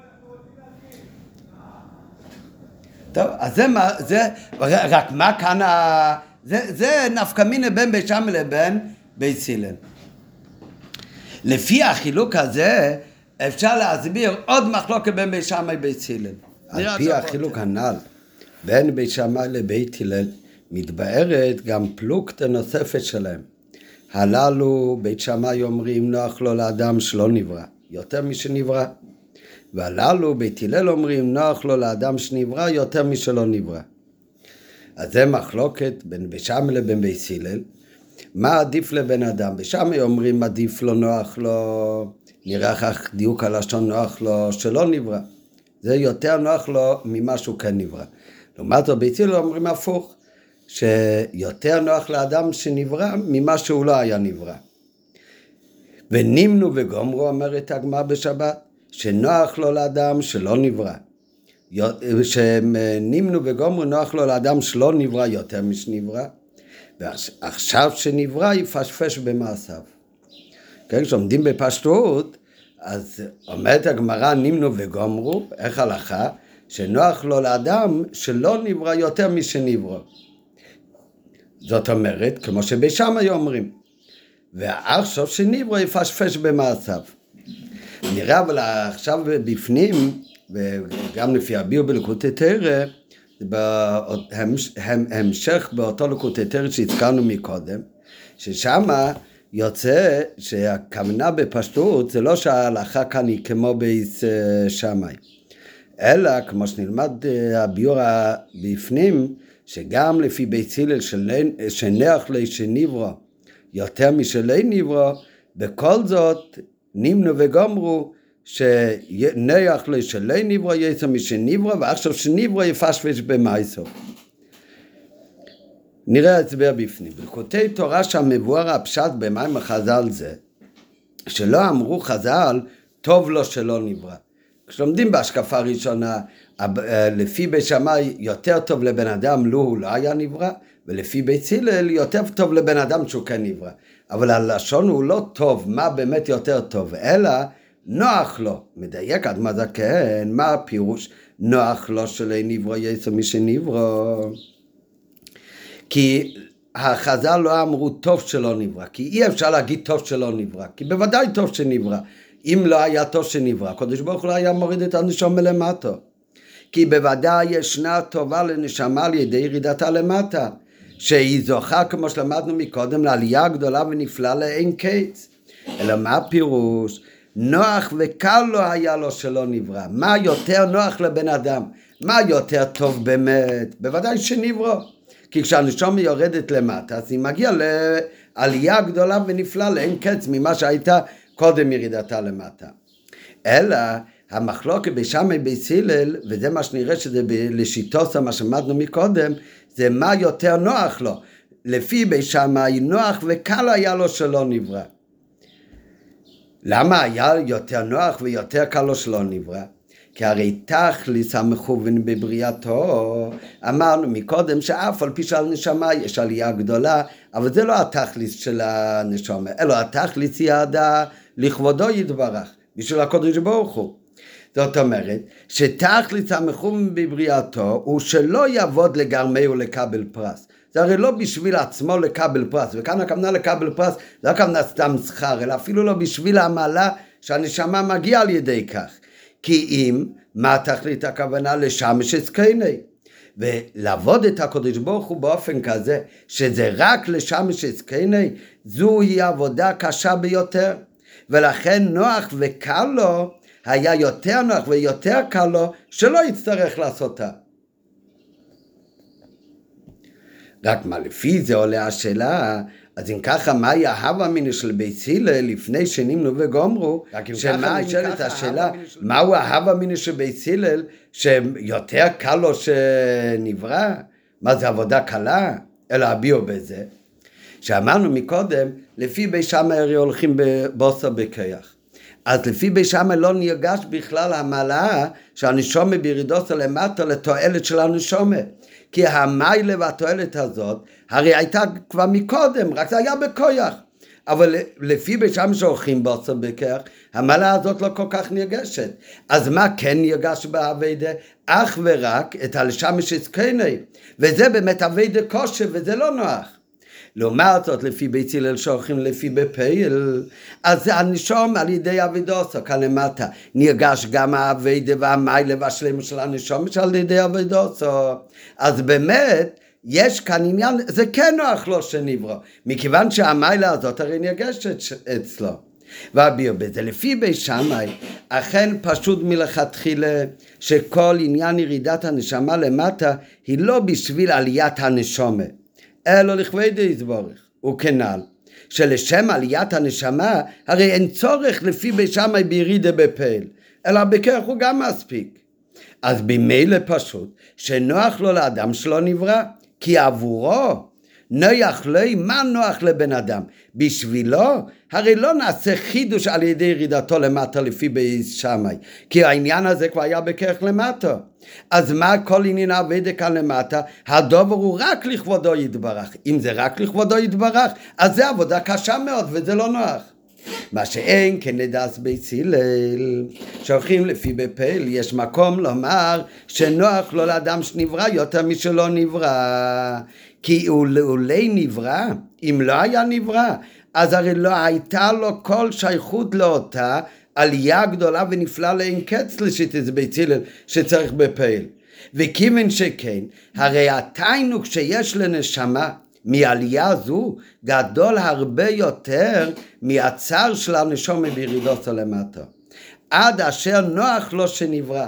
טוב, אז זה רק מה כאן, זה נפקא מינה בין בית שמאי לבין בית הלל. לפי החילוק הזה אפשר להסביר עוד מחלוקת בין בית שמאי לבית הלל. על פי החילוק הנ"ל בין בית שמאי לבית הלל מתבארת גם פלוגתא נוספת שלהם. הללו בית שמאי אומרים נוח לו לאדם שלא נברא, יותר משנברא. והללו בית הלל אומרים נוח לו לאדם שנברא יותר משלא נברא. אז זה מחלוקת בין בית שמאי לבין בית הלל. מה עדיף לבן אדם? בית שמאי אומרים עדיף לו נוח לו, נראה כך דיוק הלשון נוח לו שלא נברא. זה יותר נוח לו ממה שהוא כן נברא. לעומת זאת בית הלל אומרים הפוך, שיותר נוח לאדם שנברא ממה שהוא לא היה נברא. ונמנו וגומרו אומרת הגמרא בשבת, שנוח לו לאדם שלא נברא. שנמנו וגומרו נוח לו לאדם שלא נברא יותר משנברא, ועכשיו שנברא יפשפש במעשיו. כן, כשעומדים בפשטות, אז אומרת הגמרא נמנו וגומרו, איך הלכה? שנוח לו לאדם שלא נברא יותר משנברא. זאת אומרת, כמו שבית שמאי אומרים, ועכשיו שנברא יפשפש במעשיו. נראה אבל עכשיו בפנים, וגם לפי הביאור בליקוטי תורה, המשך באותו ליקוטי תורה שהזכרנו מקודם, ששם יוצא שהכוונה בפשטות זה לא שההלכה כאן היא כמו בית שמאי, אלא כמו שנלמד הביאור בפנים, שגם לפי בית הלל שנוח לו שנברא יותר משלא נברא, בכל זאת נמנו וגומרו שנוח לו שלא נברא יותר משנברא, ועכשיו שנברא יפשפש במעשיו. נראה הסבר בפנים. בליקוטי תורה שהמבואר הפשט במים חז"ל זה, שלא אמרו חז"ל טוב לו שלא נברא. כשלומדים בהשקפה ראשונה, לפי בית שמאי יותר טוב לבן אדם לו הוא לא היה נברא, ולפי בית הלל יותר טוב לבן אדם שהוא כן נברא. אבל הלשון הוא לא טוב, מה באמת יותר טוב, אלא נוח לו. מדייק עד מה זה כן, מה הפירוש? נוח לו שלא נברא יותר משנברא. כי החז"ל לא אמרו טוב שלא נברא, כי אי אפשר להגיד טוב שלא נברא, כי בוודאי טוב שנברא. אם לא היה טוב שנברא, הקדוש ברוך הוא לא היה מוריד את הנשמה למטה. כי בוודאי ישנה טובה לנשמה על ידי ירידתה למטה, שהיא זוכה, כמו שלמדנו מקודם, לעלייה גדולה ונפלאה לאין קץ. אלא מה הפירוש? נוח וקל לא היה לו שלא נברא. מה יותר נוח לבן אדם? מה יותר טוב באמת? בוודאי שנברא. כי כשהנשמה יורדת למטה, אז היא מגיעה לעלייה גדולה ונפלאה לאין קץ ממה שהייתה קודם ירידתה למטה. אלא המחלוקת בית שמאי בית הלל, וזה מה שנראה שזה לשיטוסה מה שמדנו מקודם, זה מה יותר נוח לו. לפי בית שמאי נוח וקל היה לו שלא נברא. למה היה יותר נוח ויותר קל לו שלא נברא? כי הרי תכליס המכוון בבריאתו, אמרנו מקודם שאף על פי שעל נשמה יש עלייה גדולה, אבל זה לא התכליס של הנשמה, אלא התכליס היא יעדה לכבודו יתברך, בשביל הקדוש ברוך הוא. זאת אומרת, שתכליס המכוון בבריאתו הוא שלא יעבוד לגרמי ולקבל פרס. זה הרי לא בשביל עצמו לקבל פרס, וכאן הכוונה לקבל פרס, לא הכוונה סתם שכר, אלא אפילו לא בשביל המעלה שהנשמה מגיעה על ידי כך. כי אם, מה תכלית הכוונה? לשמש זקני. ולעבוד את הקדוש ברוך הוא באופן כזה, שזה רק לשמש זקני, זוהי עבודה קשה ביותר. ולכן נוח וקל לו, היה יותר נוח ויותר קל לו, שלא יצטרך לעשותה. רק מה לפי זה עולה השאלה, אז אם ככה, מהי ההווה מיניה של בית הלל לפני שנמנו וגומרו? שמה נשאלת השאלה, מהו ההווה מיניה של בית הלל שיותר קל לו שנברא? מה זה עבודה קלה? אלא הביאו בזה. שאמרנו מקודם, לפי בית שמאי הרי הולכים בבוסר בכיח. אז לפי בית שמאי לא נרגש בכלל המעלה שהנשומה בירידוסה למטה לתועלת של הנשומה. כי המיילה והתועלת הזאת, הרי הייתה כבר מקודם, רק זה היה בכוח. אבל לפי בית שמאי שהולכים בוסר בכיח, המעלה הזאת לא כל כך נרגשת. אז מה כן נרגש בעבודה? אך ורק את הלשמש זקני. וזה באמת עבודה קשה, וזה לא נוח. לעומת זאת, לפי בית הלל שהולכים לפי בפייל, אז הנשום על ידי עבודתו, כאן למטה, נרגש גם העבודה והמיילה והשלמה של הנשום שעל ידי עבודתו. אז באמת, יש כאן עניין, זה כן נוח לו שנברא, מכיוון שהמיילה הזאת הרי נרגשת אצלו. והביאו בזה, לפי בית שמאי, אכן פשוט מלכתחילה, שכל עניין ירידת הנשמה למטה, היא לא בשביל עליית הנשומה. אלו לכבד יתברך, וכנ"ל, שלשם עליית הנשמה, הרי אין צורך לפי בית שמאי בירידה בפעל, אלא בכך הוא גם מספיק. אז במילא פשוט, שנוח לו לאדם שלא נברא, כי עבורו נוח לו, מה נוח לבן אדם? בשבילו, הרי לא נעשה חידוש על ידי ירידתו למטה לפי בית שמאי, כי העניין הזה כבר היה בכך למטה. אז מה כל עניין העבודה כאן למטה? הדובר הוא רק לכבודו יתברך. אם זה רק לכבודו יתברך, אז זה עבודה קשה מאוד וזה לא נוח. מה שאין כנדס בית הלל, שהולכים לפי בפעל, יש מקום לומר שנוח לו לאדם שנברא יותר משלא נברא. כי אולי נברא, אם לא היה נברא, אז הרי לא הייתה לו כל שייכות לאותה עלייה גדולה ונפלאה לאין קץ לשיטת בית הלל שצריך בפעל. וכיוון שכן, הרי התיינוק שיש לנשמה מעלייה זו גדול הרבה יותר מהצער של הנשמה בירידתו למטה. עד אשר נוח לו שנברא,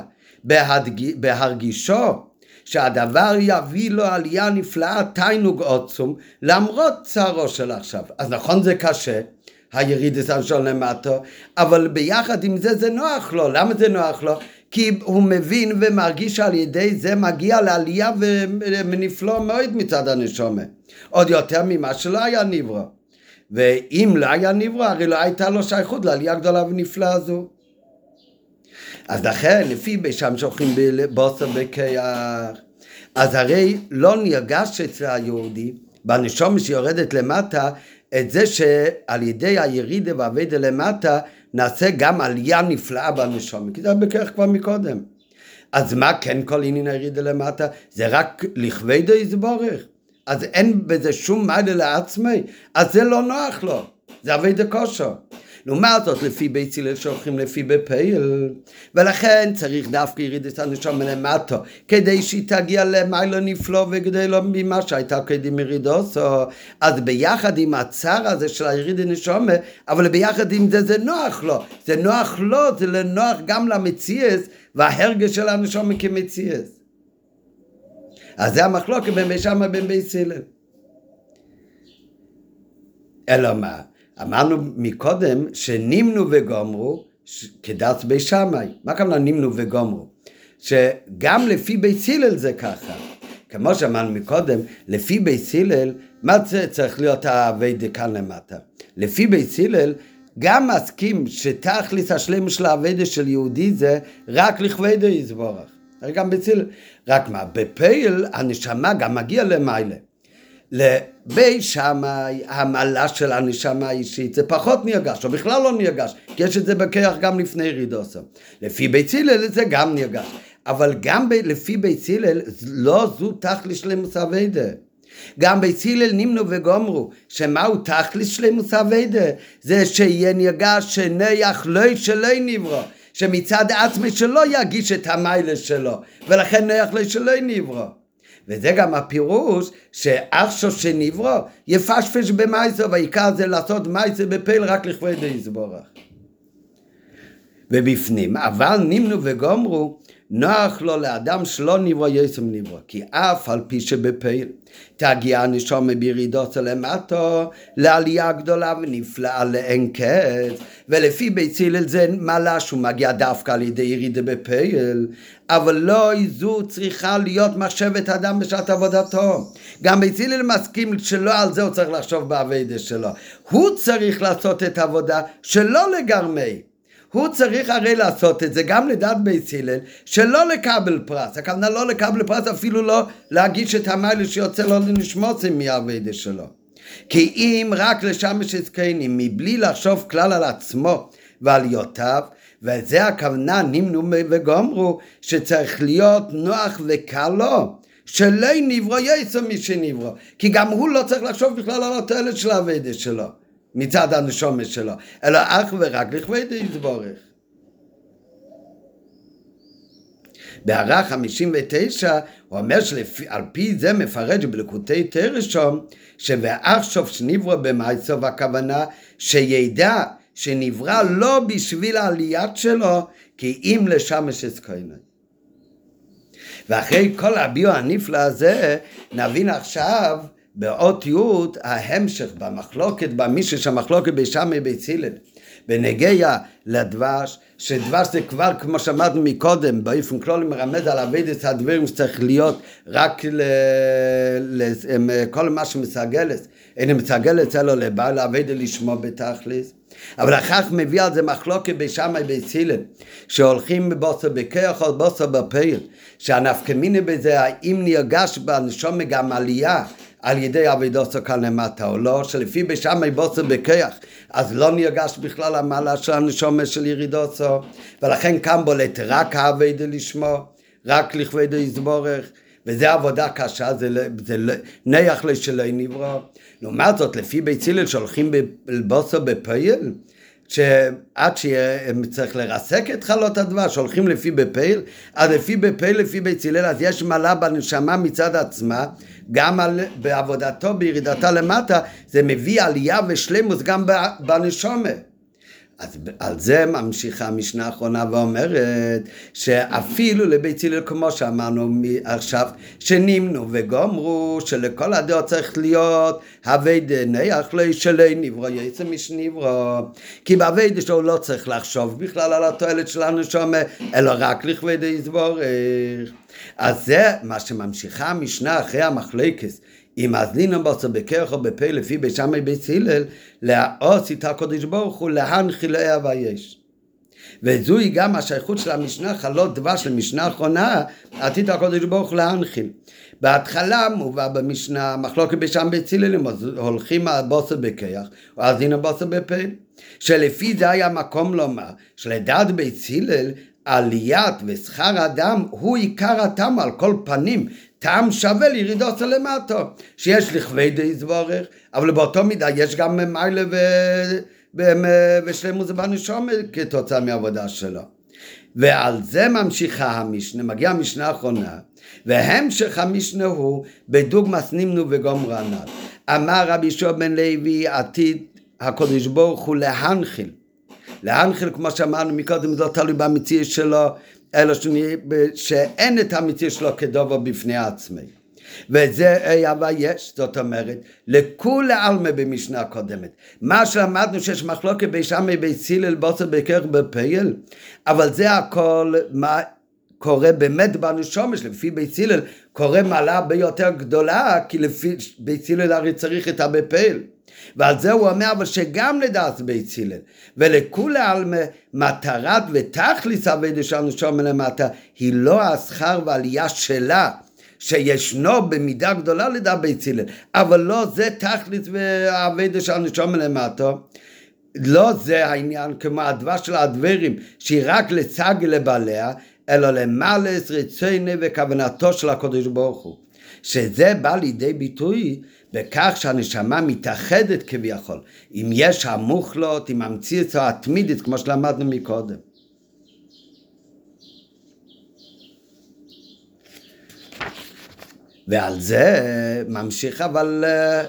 בהרגישו שהדבר יביא לו עלייה נפלאה, תיינוק עצום, למרות צערו של עכשיו. אז נכון זה קשה, הירידת הנשמה למטה, אבל ביחד עם זה זה נוח לו. למה זה נוח לו? כי הוא מבין ומרגיש על ידי זה מגיע לעלייה ונפלא מאוד מצד הנשמה. עוד יותר ממה שלא היה נברא. ואם לא היה נברא, הרי לא הייתה לו שייכות לעלייה גדולה ונפלאה הזו. אז לכן, לפי בשם שולחים בבוסר בכיח, אז הרי לא נרגש אצל היהודי, בנשמה שיורדת למטה, את זה שעל ידי הירידה והעבודה למטה, נעשה גם עלייה נפלאה בנשמה, כי זה בכך כבר מקודם. אז מה כן כל עניין הירידה למטה? זה רק לכבודו יתברך. אז אין בזה שום מעלה לעצמי, אז זה לא נוח לו, זה עבודה קשה. לעומת זאת, לפי בית הלל שהולכים לפי בפעל, ולכן צריך דווקא ירידת הנשמה למטה, כדי שהיא תגיע למעלה נפלא וגדולה ממה שהייתה כדי מרידתו. אז ביחד עם הצער הזה של הירידת הנשמה, אבל ביחד עם זה זה נוח לו, זה נוח לו, זה לנוח גם למציאות, וההרגש של הנשמה כמציאות. אז זה המחלוקת בין בית שמאי ובין בית הלל. אלא מה? אמרנו מקודם שנמנו וגומרו כדעת בית שמאי. מה הכוונה נמנו וגומרו? שגם לפי בית הלל זה ככה. כמו שאמרנו מקודם, לפי בית הלל, מה צריך להיות העבודה כאן למטה? לפי בית הלל, גם מסכים שתכלית השלמה של העבודה של יהודי זה רק לכבודו יתברך. גם בית הלל. רק מה? בפעל הנשמה גם מגיע למעלה. לבית שמאי, המעלה של הנשמה האישית, זה פחות נרגש, או בכלל לא נרגש, כי יש את זה בכיח גם לפני ירידתו. לפי בית הלל זה גם נרגש, אבל גם לפי בית הלל, לא זו תכלית שלמות העבודה. גם בית הלל נמנו וגומרו, שמהו תכלס שלמוס אביידה? זה שיהיה נרגש שנח לא שלא נברא, שמצד עצמי שלא יגיש את המיילה שלו, ולכן נח לא שלא נברא. וזה גם הפירוש שעכשיו שנברא יפשפש במייסו, והעיקר זה לעשות מייסו בפעיל רק לכבוד יסבורך. ובפנים, אבל נמנו וגומרו, נוח לו לאדם שלא נברא יסם נברא, כי אף על פי שבפעיל תגיע הנשמה בירידות למטו לעלייה גדולה ונפלאה לאין קץ, ולפי בית הלל זה מעלה שהוא מגיע דווקא על ידי ירידה בפעיל, אבל לא זו צריכה להיות מחשבת אדם בשעת עבודתו. גם בית הלל מסכים שלא על זה הוא צריך לחשוב בעבודה שלו, הוא צריך לעשות את העבודה שלא לגרמי, הוא צריך הרי לעשות את זה גם לדעת בית הלל, שלא לקבל פרס, הכוונה לא לקבל פרס, אפילו לא להגיש את המיילה שיוצא לו לנשמוצים מהעבודה שלו. כי אם רק לשמש זקנים, מבלי לחשוב כלל על עצמו ועל יותיו, וזה הכוונה נמנו וגומרו, שצריך להיות נוח וקל לו, שלא נברא יסו מי שנברא, כי גם הוא לא צריך לחשוב בכלל על התועלת של העבודה שלו מצד הנשמה שלו, אלא אך ורק לכבוד יסבורך. בהערה 59 הוא אומר שעל פי זה מפרש בליקוטי תרשום שבעכשיו שנברא במייסו, והכוונה שידע שנברא לא בשביל העליית שלו, כי אם לשמש זקנים. ואחרי כל הביו הנפלא הזה נבין עכשיו באות י' ההמשך במחלוקת, במישהו שהמחלוקת בשמי בית הלל בנגיע לדבש, שדבש זה כבר כמו שאמרנו מקודם באופן כללי מרמז על עבודת הדברים שצריך להיות רק כל מה שמסגלת, אין מסגלת אלא לבעל עבודה לשמו בתכלס. אבל אחר כך מביא על זה מחלוקת בשמי בית הלל שהולכים בבוסר בכוח או בוסר בפעיל, שהנפקמיני בזה האם נרגש בנשמה גם עלייה על ידי עבודתו כאן למטה או לא, שלפי בשמי בוסר בכוח אז לא נרגש בכלל המעלה של הנשמה של ירידתו, ולכן כאן בולט רק העבודה לשמו, רק לכבוד יסבורך, וזה עבודה קשה, זה נח שלא נברא. לעומת זאת לפי בית הלל שהולכים בבוסר בפעיל, שעד שצריך לרסק את חלות הדבש, שהולכים לפי בפעיל, אז לפי בפעיל, לפי בית הלל, אז יש מעלה בנשמה מצד עצמה, גם בעבודתו, בירידתה למטה, זה מביא עלייה ושלמוס גם בנשמה. אז על זה ממשיכה המשנה האחרונה ואומרת שאפילו לבית הלל כמו שאמרנו עכשיו שנמנו וגומרו שלכל הדעות צריך להיות עבודה נח לא שלא נברא יסו מי שנברא, כי בעבודה שלו לא צריך לחשוב בכלל על התועלת שלנו שומע אלא רק לכבוד יסבורך. אז זה מה שממשיכה המשנה אחרי המחלוקת אם מאזינים בוסר בכוח או בפה לפי בשמי בית הלל לעשות את הקדוש ברוך הוא להנחיל לאהב היש. וזוהי גם השייכות של המשנה חלות דבש למשנה האחרונה עתיד הקדוש ברוך הוא להנחיל. בהתחלה מובא במשנה מחלוקת בשם בית הלל הולכים בוסר בכוח או מאזינים בוסר בפה, שלפי זה היה מקום לומר שלדעת בית הלל עליית ושכר אדם הוא עיקר הטעם על כל פנים, טעם שווה לירידות למטו, שיש לכבוד יסבורך, אבל באותו מידה יש גם מיילה ושלמות בנשמה כתוצאה מהעבודה שלו. ועל זה ממשיכה המשנה, מגיעה המשנה האחרונה, והמשך המשנה הוא בדוגמס נמנו וגומר הנ"ל. אמר רבי יהושע בן לוי עתיד הקדוש ברוך הוא להנחיל כמו שאמרנו מקודם, זה לא תלוי במציאות שלו, אלא שאין את המציאות שלו כדובר בפני עצמי. וזה אבל יש, זאת אומרת, לכולי עלמא במשנה הקודמת. מה שלמדנו שיש מחלוקת בשמי בית הלל בוסר בכוח בפעיל, אבל זה הכל מה קורה באמת בנשמה, לפי בית הלל קורה מעלה ביותר גדולה, כי לפי בית הלל הרי צריך את הבפעיל. ועל זה הוא אומר אבל שגם לדעת בית הלל ולכולי עלמא מטרת ותכלית העבודה של הנשמה למטה היא לא השכר והעלייה שלה שישנו במידה גדולה לדעת בית הלל, אבל לא זה תכלית והעבודה של הנשמה למטה, לא זה העניין כמו הדבש של הדברים שהיא רק לצג לבעליה, אלא למעלס רצונו וכוונתו של הקדוש ברוך הוא. שזה בא לידי ביטוי בכך שהנשמה מתאחדת כביכול, אם יש המוחלות, עם המציאות התמידית, כמו שלמדנו מקודם. ועל זה ממשיך, אבל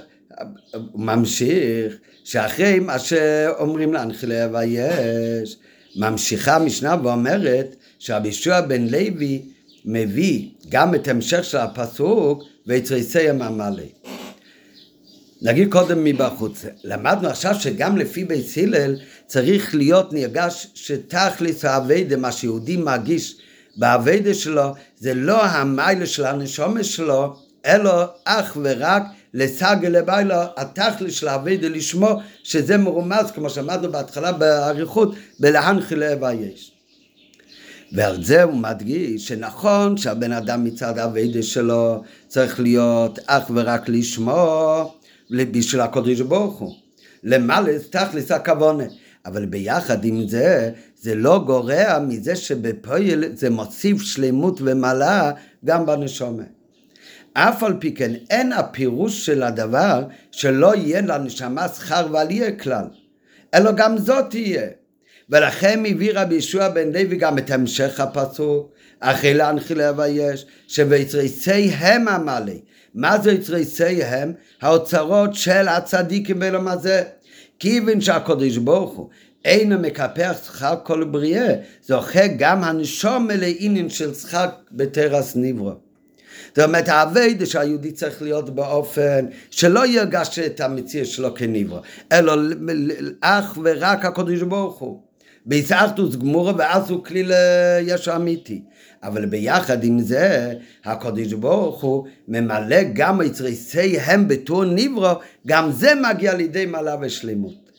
ממשיך שאחרי מה שאומרים להנחיל ויש, ממשיכה המשנה ואומרת שרבי יהושע בן לוי מביא גם את המשך של הפסוק ויתריסם עמלק. נגיד קודם מבחוץ, למדנו עכשיו שגם לפי בית הלל צריך להיות נרגש שתכלס העבודה, מה שיהודי מרגיש בעבודה שלו, זה לא המיילה של הנשמה שלו, אלא אך ורק לסגל לבילה, התכלס של העבודה לשמו, שזה מרומז, כמו שאמרנו בהתחלה באריכות, בלהנחיל ויש. ועל זה הוא מדגיש שנכון שהבן אדם מצד העבודה שלו צריך להיות אך ורק לשמו, בשביל הקדוש ברוך הוא, למעלה תכלס הכוונה, אבל ביחד עם זה, זה לא גורע מזה שבפועל זה מוסיף שלמות ומלאה גם בנשמה. אף על פי כן אין הפירוש של הדבר שלא יהיה לנשמה שכר ועלייה כלל, אלא גם זאת תהיה. ולכן מביא רבי יהושע בן לוי גם את המשך הפסוק, אחרי להנחיל ויש, שויתריסיהם עמלק. מה זה יתריסיהם? האוצרות של הצדיקים בעולם הזה. כיוון שהקדוש ברוך הוא אינו מקפח שכר כל בריאה, זוכה גם הנשמה לעניין של שכר בתרס נברא. זאת אומרת, העבודה שהיהודי צריך להיות באופן שלא ירגש את המציאות שלו כנברא, אלא אך ורק הקדוש ברוך הוא. בהתאחדות גמורה, ואז הוא כלי לישו אמיתי. אבל ביחד עם זה, הקדוש ברוך הוא ממלא גם יתריסיהם בתור נברא, גם זה מגיע לידי מעלה ושלמות.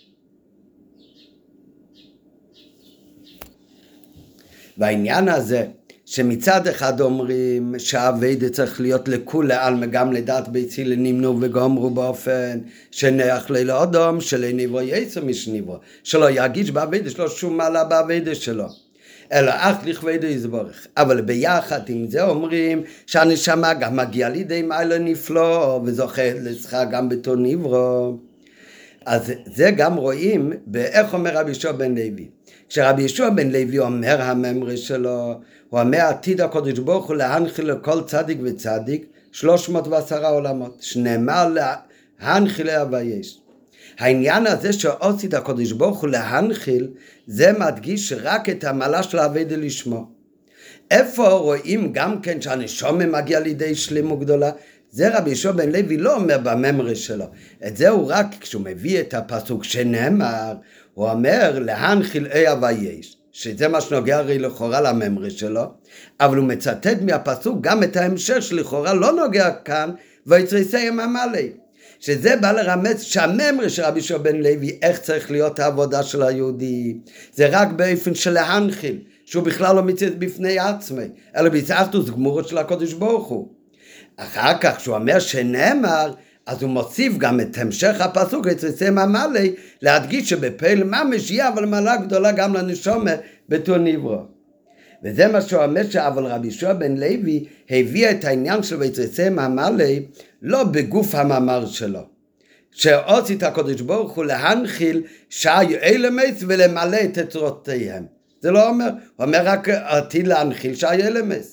והעניין הזה, שמצד אחד אומרים שהעבודה צריך להיות לכולי עלמא, גם לדעת בית הלל נמנו וגמרו באופן שנח לילה אדם שלא נברא יצא משנברא, שלא ירגיש בעבודה שלו שום מעלה בעבודה שלו, אלא אך לכבודו יתברך. אבל ביחד עם זה אומרים שהנשמה גם מגיעה לידי מעלה נפלא וזוכה לשכר גם בתור נברא. אז זה גם רואים באיך אומר רבי יהושע בן לוי. כשרבי יהושע בן לוי אומר הממרה שלו, הוא אומר עתיד הקדוש ברוך הוא להנחיל לכל צדיק וצדיק 310 עולמות, שנאמר להנחיל ויש. העניין הזה שעושית הקדוש ברוך הוא להנחיל, זה מדגיש רק את המעלה של העבודה לשמו. איפה רואים גם כן שהנשמה מגיע לידי שלמות גדולה? זה רבי יהושע בן לוי לא אומר בממרה שלו, את זה הוא רק כשהוא מביא את הפסוק שנאמר, הוא אומר להנחיל ויש, שזה מה שנוגע הרי לכאורה לממרה שלו, אבל הוא מצטט מהפסוק גם את ההמשך שלכאורה לא נוגע כאן, ויתריסיהם עמלק, שזה בא לרמז שהממרה של רבי יהושע בן לוי, איך צריך להיות העבודה של היהודי, זה רק באופן של להנחיל, שהוא בכלל לא מצטט בפני עצמי, אלא בהתאחדות גמורות של הקדוש ברוך הוא. אחר כך כשהוא אומר שנאמר, אז הוא מוסיף גם את המשך הפסוק, יתריסיהם עמלק, להדגיש שבפעיל ממש יהיה אבל מעלה גדולה גם לנשמה בתור נברא. וזה מה שהוא אומר, אבל רבי יהושע בן לוי הביא את העניין של ויתריסיהם עמלק לא בגוף המאמר שלו, שעושית הקדוש ברוך הוא להנחיל שהיו למס ולמלא את תורותיהם. זה לא אומר, הוא אומר רק עתיד להנחיל שהיו למס.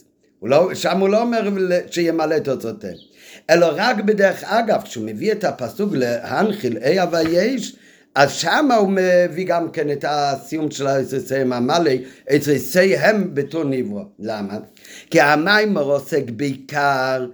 שם הוא לא אומר שימלא את תורותיהם. אלא רק בדרך אגב, כשהוא מביא את הפסוק להנחיל ויש, אז שם הוא מביא גם כן את הסיום של יתריסיהם עמלק, יתריסיהם בתור נברא. למה? כי המיימר עוסק בעיקר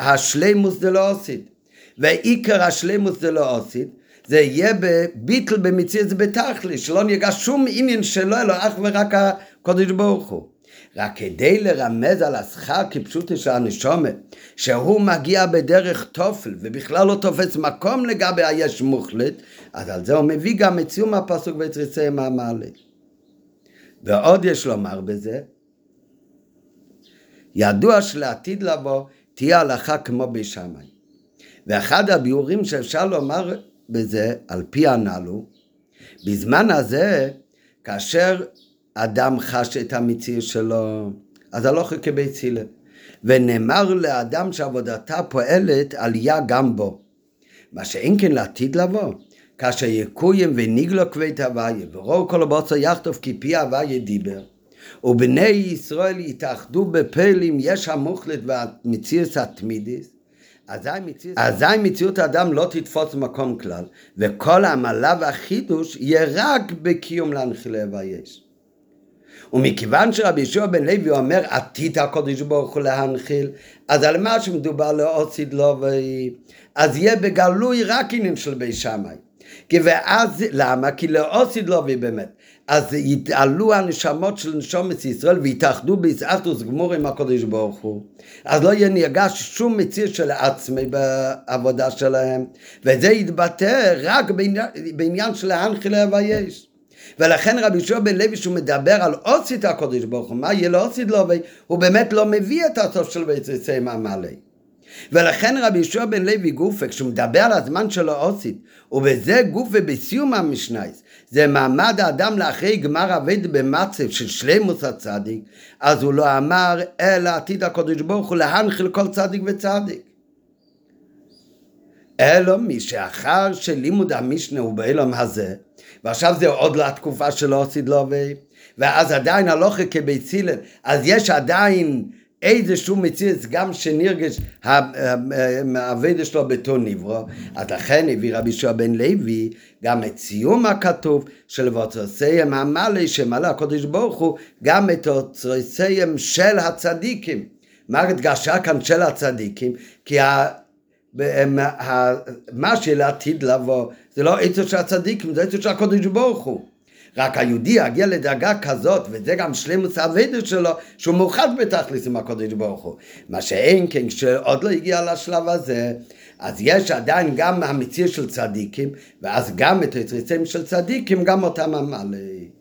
השלמות דלעושית, ועיקר השלמות דלעושית זה יהיה בביטל במציאות בתכלית, שלא נרגש שום עניין שלו, אלא אך ורק הקדוש ברוך הוא. רק כדי לרמז על השכר כפשוטו של הנשמה, שהוא מגיע בדרך תופל, ובכלל לא תופס מקום לגבי היש מוחלט, אז על זה הוא מביא גם את סיום הפסוק ויתריסיהם עמלק. ועוד יש לומר בזה, ידוע שלעתיד לבוא תהיה הלכה כמו בשמיים. ואחד הביאורים שאפשר לומר בזה, על פי הנ"ל, בזמן הזה, כאשר אדם חש את המציאות שלו, אז הלכה כבית הלל. ונאמר לאדם שעבודתה פועלת עלייה גם בו. מה שאין כן לעתיד לבוא, כאשר יקוים וניגלו כבית הוויה, ורואו כל הבוצר יכתוב כי פי הוויה דיבר, ובני ישראל יתאחדו בפעלים יש המוחלט והמציאות התמידיס, אזי מציאות האדם לא תתפוס מקום כלל, וכל העמלה והחידוש יהיה רק בקיום להנחיל ויש. ומכיוון שרבי יהושע בן לוי אומר עתיד הקדוש ברוך הוא להנחיל, אז על מה שמדובר לעוסיד לו, אז יהיה בגלוי רק עניין של בית שמאי. ואז למה? כי לעוסיד לו באמת, אז יתעלו הנשמות של נשומת ישראל ויתאחדו בהתאחדות גמור עם הקדוש ברוך הוא, אז לא יהיה נרגש שום מציאות של עצמי בעבודה שלהם, וזה יתבטא רק בעניין של להנחיל ויש. ולכן רבי יהושע בן לוי שהוא מדבר על עושית הקדוש ברוך הוא, מה יהיה לעושית לו, הוא באמת לא מביא את הסוף של ויצא מהמלא. ולכן רבי יהושע בן לוי גופה, כשהוא מדבר על הזמן של העושית, ובזה גופה בסיום המשנייס, זה מעמד האדם לאחרי גמר עבד במצב של שלמות הצדיק, אז הוא לא אמר אלא עתיד הקדוש ברוך הוא להנחיל כל צדיק וצדיק. אלא מי שאחר שלימוד המשנה הוא בעולם הזה, ועכשיו זה עוד לתקופה של עושית לו, ואז עדיין הלוכה כבית הלל, אז יש עדיין איזשהו מציאות גם שנרגש העבודה שלו בתור נברא, אז לכן הביא רבי יהושע בן לוי גם את סיום הכתוב של ותעשיהם המלא שמלא הקדוש ברוך הוא, גם את תעשיהם של הצדיקים. מה הדגשה כאן של הצדיקים? כי מה שלעתיד לבוא זה לא עצות של הצדיקים, זה עצות של הקדוש ברוך הוא. רק היהודי יגיע לדרגה כזאת, וזה גם שלמות העבודה שלו, שהוא מאוחד בתכלית עם הקדוש ברוך הוא. מה שאין כן, כשעוד לא הגיע לשלב הזה, אז יש עדיין גם המציאות של צדיקים, ואז גם את היצרים של צדיקים, גם אותם המלא.